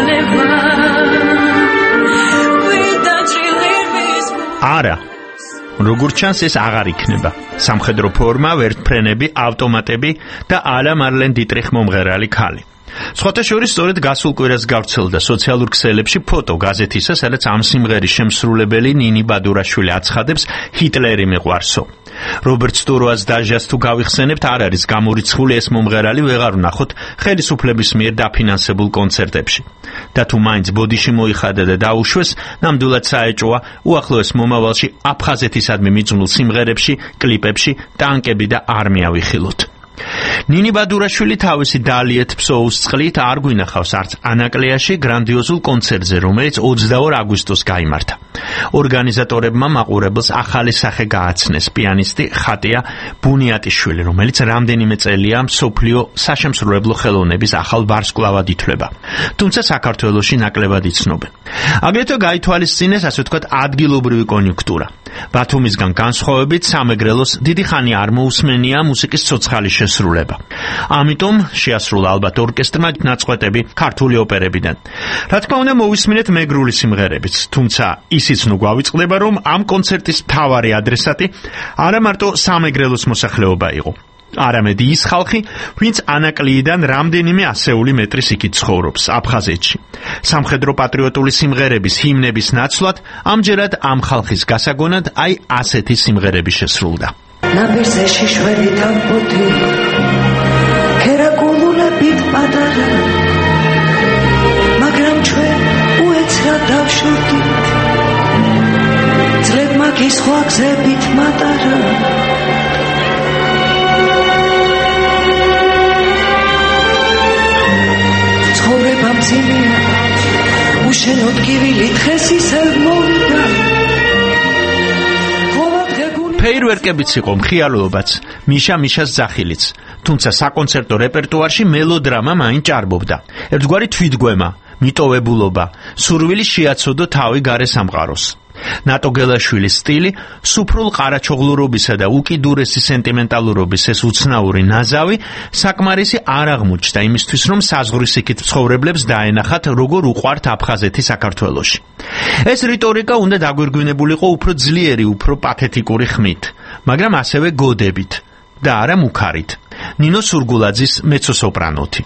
არა, როგორც ჩანს, ეს აღარ იქნება. სამხედრო ფორმა, ვერტფრენები, ავტომატები და არა მარლენ დიტრიხ მომღერალი ქალი. სხვათა შორის სწორედ გასულ კვირას გავრცელდა სოციალურ ქსელებში ფოტო გაზეთისა, სადაც ამ სიმღერის შემსრულებელი ნინი ბადურაშვილი აცხადებს ჰიტლერი მიყვარსო. რობერტ სტუროას დაჟას თუ გავიხსენებთ, არ არის გამორიცხული ეს მომღერალი ვეღარ ვნახოთ ხელისუფლების მიერ დაფინანსებულ კონცერტებში. და თუ მაინც ბოდიში მოიხადა და დაუშვეს, ნამდვილად საეჭოა უახლოეს მომავალში აფხაზეთისადმი მიძღვნილ სიმღერებში, კლიპებში ტანკები და არმია ვიხილოთ. ნინი ბადურაშვილი თავისი დალიეთ ფსოუს წყლით არ გვინახავს არც ანაკლიაში გრანდიოზულ კონცერტზე, რომელიც ოცდაორ აგვისტოს გაიმართა. ორგანიზატორებმა მაყურებელს ახალი სახე გააცნეს პიანისტი ხატია ბუნიატიშვილი, რომელიც რამდენიმე წელია მსოფლიო საშემსრულებლო ხელოვნების ახალ ვარსკვლავად ითვლება. თუმცა საქართველოში ნაკლებად იცნობენ. აგრეთვე გაითვალისწინეს, ასე ვთქვათ, ადგილობრივი კონიუნქტურა. ბათუმისგან განსხვავებით სამეგრელოს დიდი ხანი არ მოусმენია მუსიკის ცოცხალი შესრულება. ამიტომ შეასრულა ალბათ ორკესტრმა ნაწყვეტები ქართული ოპერებიდან. რა თქმა უნდა, მოვისმინეთ მეგრული სიმღერებიც, თუმცა ისიც ნუ გვავიწყდება, რომ ამ კონცერტის მთავარი ადრესატი არა მარტო სამეგრელოს მოსახლეობა იყო. არამედ ის ხალხი, ვინც ანაკლიიდან რამდენიმე ასეული მეტრის იქით ცხოვრობს აფხაზეთში. სამხედრო პატრიოტული სიმღერების, ჰიმნების ნაცვლად ამჯერად ამ ხალხის გასაგონად აი ასეთი სიმღერები შესრულდა. ნაპირზე შიშველი დამპოთი ქერაკულულებით პატარა, მაგრამ ჩვენ უეცრად დავშორდით, ძლებმა კი სხვა გზებით მატარა. ცხოვრება მძიმეა, უშენოდ კივილი დღეს ისევ მოვიდა. ფეირვერკებიც იყო, მხიარულობაც, მიშა მიშას ძახილიც, თუმცა საკონცერტო რეპერტუარში მელოდრამა მაინც ჭარბობდა. ერთგვარი თვითგვემა, მიტოვებულობა, სურვილი შეაცოდო თავი გარე სამყაროს. ნატო გელაშვილის სტილი, სუფრულ ყარაჩოღლურობისა და უკიდურესი სენტიმენტალურობის ეს უცნაური ნაზავი საკმარისი არ აღმოჩნდა იმისთვის, რომ საზღვრის იქით მცხოვრებლებს დაენახათ, როგორ უყვართ აფხაზეთი საქართველოში. ეს რიტორიკა უნდა დაგვირგვინებულიყო უფრო ძლიერი, უფრო პათეტიკური ხმით, მაგრამ ასევე გოდებით და არა მუქარით. ნინო სურგულაძის მეცო-სოპრანოთი.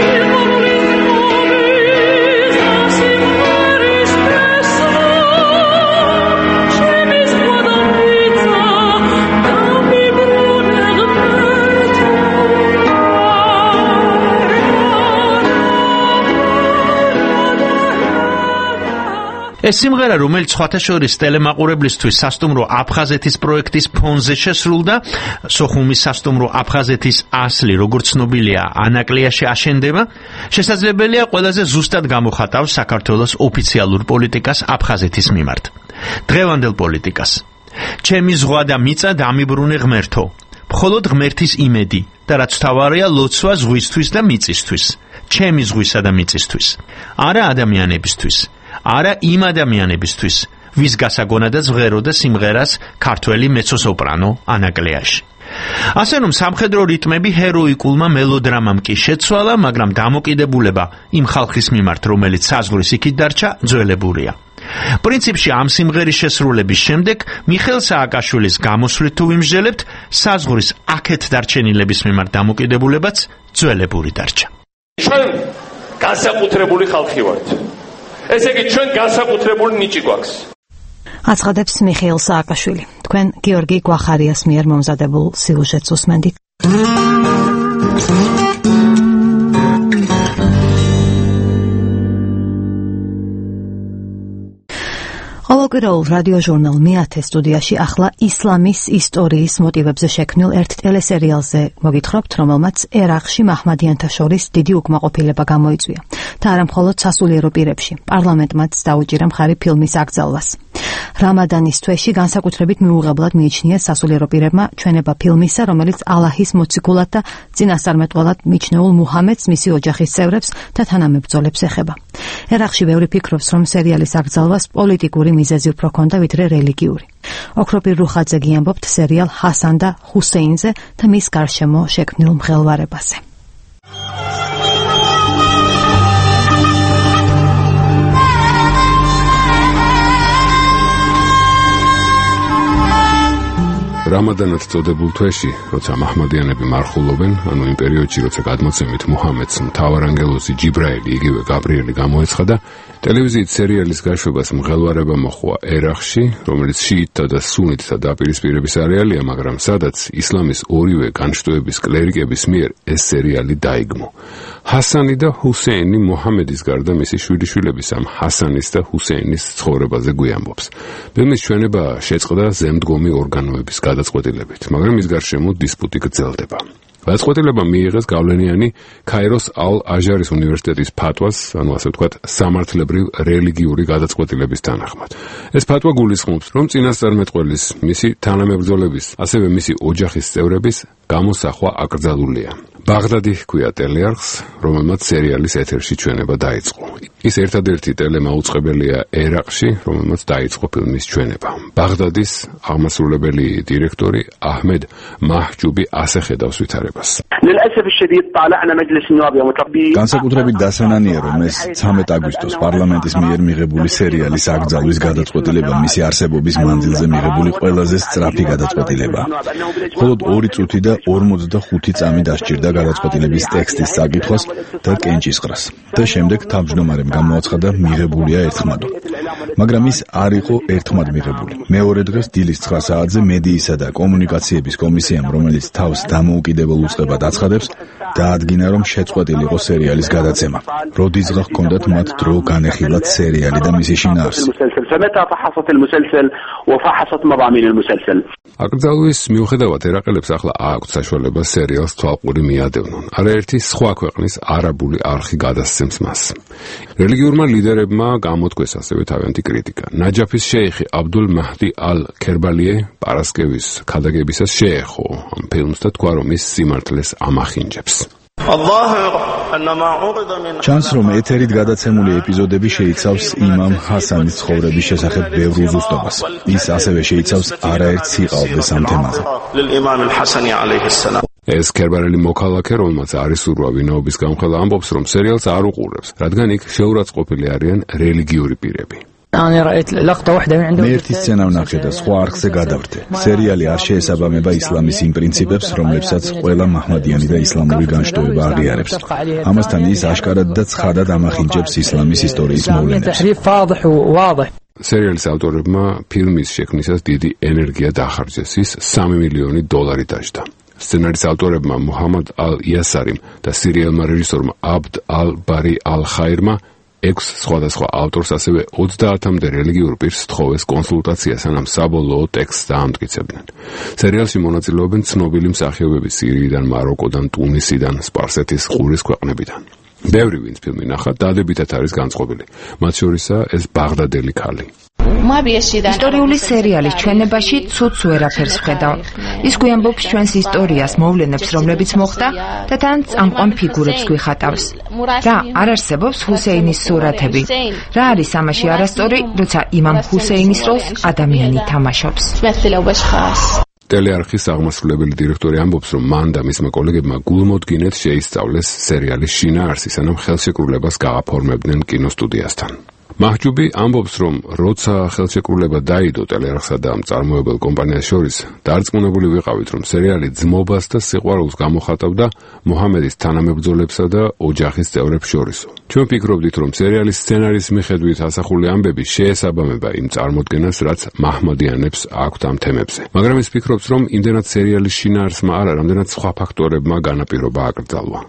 ეს სიმღერა, რომელიც სხვათა შორის ტელემაყურებლისთვის სასტუმრო აფხაზეთის პროექტის ფონზე შესრულდა, სოხუმის სასტუმრო აფხაზეთის ასლი, როგორც ცნობილია, ანაკლიაში აშენდება, შესაძლებელია ყველაზე ზუსტად გამოხატავს საქართველოს ოფიციალურ პოლიტიკას აფხაზეთის მიმართ. დღევანდელ პოლიტიკას. ჩემი ზღვა და მიწა დამიბრუნე ღმერთო. მხოლოდ ღმერთის იმედი და რაც თავარია ლოცვა ზღვისთვის და მიწისთვის. ჩემი ზღვისა და მიწისთვის. არა ადამიანებისთვის. არა იმ ადამიანებისთვის, ვის გასაგონადაც ვღეროდა სიმღერას ქართველი მეცო-სოპრანო ანაკლიაში. ასე რომ სამხედრო რიტმები ჰეროიკულმა მელოდრამამ კი შეცვალა, მაგრამ დამოკიდებულება იმ ხალხის მიმართ, რომელიც საზღვრის იქით დარჩა, ძველებურია. პრინციპში ამ სიმღერის შესრულების შემდეგ მიხეილ სააკაშვილის გამოსვლით თუ ვიმსჯელებთ, საზღვრის აქეთ დარჩენილების მიმართ დამოკიდებულებაც ძველებური დარჩა. ჩვენ განსაკუთრებული ხალხი ვართ. ესე იგი ჩვენ განსაკუთრებული ნიჭი გვაქვს. აცხადებს მიხეილ სააკაშვილი. თქვენ გიორგი გვახარიას მიერ მომზადებულ სიუჟეტს უსმენთ. ყოველკვირეულ რადიო ჟურნალ მეათე სტუდიაში ახლა ისლამის ისტორიის მოტივებზე შექმნილ ერთ ტელესერიალზე მოგითხრობთ, რომელმაც ერაყში მაჰმადიანთა შორის დიდი უკმაყოფილება გამოიწვია და არა მხოლოდ სასულიერო პირებში. პარლამენტმაც დაუჭირა მხარი ფილმის აკრძალვას. რამადანის თვეში განსაკუთრებით მიუღებლად მიიჩნიეს სასულიერო პირებმა ჩვენება ფილმისა, რომელიც ალაჰის მოციქულად და წინასწარმეტყველად მიჩნეულ მუჰამედს, მისი ოჯახის წევრებს და თანამებრძოლებს ეხება. ერაყში ბევრი ფიქრობს, რომ სერიალის აკრძალვას პოლიტიკური მიზეზი უფრო ჰქონდა, ვიდრე რელიგიური. ოქროპირ რუხაძე ამბობთ სერიალ ჰასან და ჰუსეინზე და მის გარშემო შექმნილ მღელვარებაზე. რამადანად წოდებულ თვეში, როცა მაჰმადიანები მარხულობენ, ანუ იმ პერიოდში, როცა გადმოცემით მუჰამედს მთავარანგელოზი ჯიბრაილი, იგივე გაბრიელი გამოეცხადა, ტელევიზიით სერიალის გაშვებას მღელვარება მოჰყვა ერაყში, რომელიც შიიტთა და სუნიტთა დაპირისპირების არეალია, მაგრამ სადაც ისლამის ორივე განშტოების კლერიკების მიერ ეს სერიალი დაიგმო. ჰასანი და ჰუსეინი მუჰამედის გარდა მისი შვილიშვილების ამ ჰასანის და ჰუსეინის ცხოვრებაზე გვიამბობს. ფილმის ჩვენება შეწყდა ზემდგომი ორგანოების გადაწყვეტილებით, მაგრამ ის გარშემო დისპუტი გრძელდება. გადაწყვეტილება მიიღეს გავლენიანი ქაიროს ალ-აჟარის უნივერსიტეტის ფატვას, ანუ ასე ვთქვათ, სამართლებრივ რელიგიური გადაწყვეტილების თანახმად. ეს ფატვა გულისხმობს, რომ წინასწარმეტყველის, მისი თანამებრძოლების, ასევე მისი ოჯახის წევრების გამოსახვა აკრძალულია. ბაღდადი ჰქვია ტელეარხს, რომელმაც სერიალის ეთერში ჩვენება დაიწყო. ის ერთადერთი ტელემაუწყებელია ერაყში, რომელმაც დაიწყო ფილმის ჩვენება. ბაღდადის აღმასრულებელი დირექტორი აჰმედ მაჰჯუბი ასე ხედავს ვითარებას. განსაკუთრებით დასანანია, რომ ეს ცამეტ აგვისტოს პარლამენტის მიერ მიღებული სერიალის აკრძალვის გადაწყვეტილება მისი არსებობის მანძილზე მიღებული ყველაზე სწრაფი გადაწყვეტილებაა. მხოლოდ ორი წუთი და ორმოცდახუთი წამი დასჭირდა გადაწყვეტილების ტექსტის საკითხვას და კენჭისყრას და შემდეგ თავმჯდომარემ გამოაცხადა მიღებულია ერთხმადო. მაგრამ ის არ იყო ერთხმად მიღებული. მეორე დღეს დილის ცხრა საათზე მედიისა და კომუნიკაციების კომისიამ, რომელიც თავს დამოუკიდებელ უწყებად აცხადებს, დაადგინა, რომ შეწყვეტილი იყო სერიალის გადაცემა. როდისღა ჰქონდათ მათ დრო განეხილათ სერიალი და მისი შინაარსი. აკრძალვის მიუხედავად ერაყელებს ახლა აქვთ საშუალება სერიალს თვალყური მიადევნონ. არაერთი სხვა ქვეყნის არაბული არხი გადასცემს მას. რელიგიურმა ლიდერებმა გამოთქვეს ასევე თავიანთი კრიტიკა. ნაჯაფის შეიხი აბდულ მაჰდი ალ-ქერბალიე პარასკევის ქადაგებისას შეეხო ამ ფილმს და თქვა, რომ ის სიმართლეს ამახინჯებს. ჩანს, რომ ეთერით გადაცემული ეპიზოდები შეიცავს იმამ ჰასანის ცხოვრების შესახებ ბევრ უზუსტობას. ის ასევე შეიცავს არაერთ სიყალბეს ამ თემაზე. ეს ქერბალელი მოქალაქე, რომელმაც არის სურვა ვინაობის გამხელა, ამბობს, რომ სერიალს არ უყურებს, რადგან იქ შეურაცხყოფილი არიან რელიგიური პირები. მე ერთი სცენა ვნახე და სხვა არხზე გადავრთე. სერიალი არ შეესაბამება ისლამის იმ პრინციპებს, რომლებსაც ყველა მაჰმადიანი და ისლამური განშტოება აღიარებს. ამასთან ის აშკარად და ცხადად ამახინჯებს ისლამის ისტორიის მოვლენებს. სერიალის ავტორებმა ფილმის შექმნისას დიდი ენერგია დაახარჯეს. ის სამი მილიონი დოლარი დაჯდა. სცენარის ავტორებმა მუჰამად ალ-იასარიმ და სერიალმა რეჟისორმა აბდ ალ-ბარი ალ-ხაირმა ექვს სხვადასხვა ავტორს, ასევე ოცდაათამდე რელიგიურ პირს თხოვეს კონსულტაცია, სანამ საბოლოო ტექსტს დაამტკიცებდნენ. სერიალში მონაწილეობენ ცნობილი მსახიობები სირიიდან, მაროკოდან, ტუნისიდან, სპარსეთის ყურის ქვეყნებიდან. ბევრი ვინც ფილმი ნახა, დადებითად არის განწყობილი. მათ შორისაა ეს ბაღდადელი ქალი. ისტორიული სერიალის ჩვენებაში ცუდს ვერაფერს ვხედავ. ის გვიამბობს ჩვენს ისტორიას, მოვლენებს, რომლებიც მოხდა და თან წამყვან ფიგურებს გვიხატავს. რა არ არსებობს ჰუსეინის სურათები? რა არის ამაში არასწორი, როცა იმამ ჰუსეინის როლს ადამიანი თამაშობს? ტელეარხის აღმასრულებელი დირექტორი ამბობს, რომ მან და მისმა კოლეგებმა გულმოდგინედ შეისწავლეს სერიალის შინაარსი, სანამ ხელშეკრულებას გააფორმებდნენ კინოსტუდიასთან. მაჰჯუბი ამბობს, რომ როცა ხელშეკრულება დაიდო ტელეარხსა და მწარმოებელ კომპანიას შორის, დარწმუნებული ვიყავით, რომ სერიალი ძმობას და სიყვარულს გამოხატავდა მუჰამედის თანამებრძოლებსა და ოჯახის წევრებს შორისო. ჩვენ ფიქრობდით, რომ სერიალის სცენარის მიხედვით ასახული ამბები შეესაბამება იმ წარმოდგენას, რაც მაჰმადიანებს აქვთ ამ თემებზე. მაგრამ ის ფიქრობს, რომ იმდენად სერიალის შინაარსმა არა, რამდენად სხვა ფაქტორებმა განაპირობა აკრძალვა.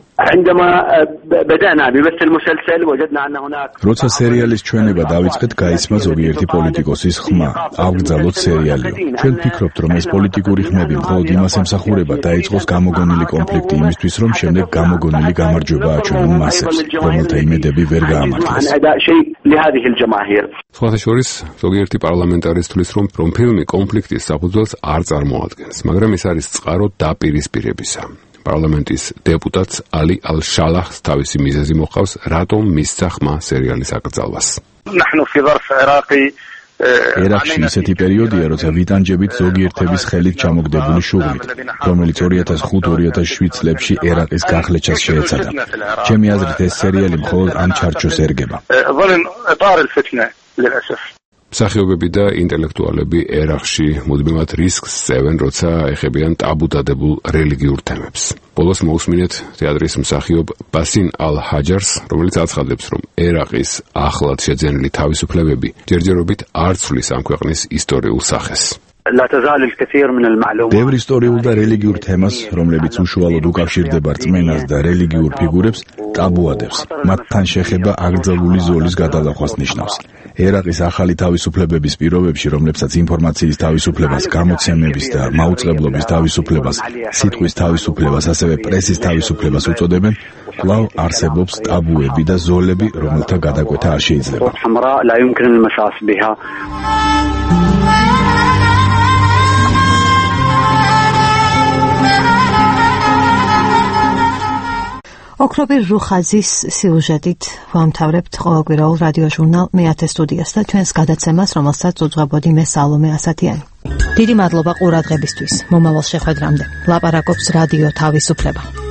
როცა სერიალის ჩვენება დავიწყეთ, გაისმა ზოგიერთი პოლიტიკოსის ხმა, ავგრძალოთ სერიალიო. ჩვენ ვფიქრობთ, რომ ეს პოლიტიკური ხმები მხოლოდ იმას ემსახურება, დაიწყოს გამოგონილი კონფლიქტი იმისთვის, რომ შემდეგ გამოგონილი გამარჯვება აჩვენონ მასებს, რომელთა იმედები ვერ გაამართლეს. სხვათა შორის, ზოგიერთი პარლამენტარის თვლის, რომ რომ ფილმი კონფლიქტის საფუძველს არ წარმოადგენს, მაგრამ ის არის წყარო დაპირისპირებისა. პარლამენტის დეპუტატს ალი ალ-შალაჰს თავისი მიზეზი მოყავს, რატომ მისცა ხმა სერიალის აკრძალვას. ერაყში ისეთი პერიოდია, როცა ვიტანჯებით ზოგიერთების ხელით ჩამოგდებული შუღლით, რომელიც ორი ათას ხუთი ორი ათას შვიდ წლებში ერაყის გახლეჩას შეეცადა. ჩემი აზრით, ეს სერიალი მხოლოდ ამ ჩარჩოს ერგება. მსახიობები და ინტელექტუალები ერახში მუდმივად რისკს წევენ, როცა ეხებიან ტაბუ დადებულ რელიგიურ თემებს. ბოლოს მოусმინეთ თეატრის მსახიობ ბასინ ალ-ჰაჯარს, რომელიც აცხადებს, რომ ერაყის ახლად შეძენილი თავისუფლებები ჯერჯერობით არ ცვლის ამ ქვეყნის ისტორიულ სახეს. ბევრ ისტორიულ და რელიგიურ თემას, რომლებიც უშუალოდ უკავშირდება რწმენას და რელიგიურ ფიგურებს, ტაბუადებს. მათთან შეხება აკრძალული ზოლის გადალახვას ნიშნავს. ერაყის ახალი თავისუფლებების პირობებში, რომლებსაც ინფორმაციის თავისუფლებას, გამოცემების და მაუწყებლობის თავისუფლებას, სიტყვის თავისუფლებას, ასევე პრესის თავისუფლებას უწოდებენ, კვლავ არსებობს ტაბუები და ზოლები, რომელთა გადაკვეთა არ შეიძლება. ოქრობիր რუხაძის სიუჟეტით ვამთავრებთ ყოველკვირეულ რადიო ჟურნალ მეათე სტუდიას და ჩვენს გადაცემას, რომელსაც უძღვებოდი მე სალომე ასათიანი. დიდი მადლობა ყურადღებისთვის. მომავალ შეხვედრამდე. ლაპარაკობს რადიო თავისუფლება.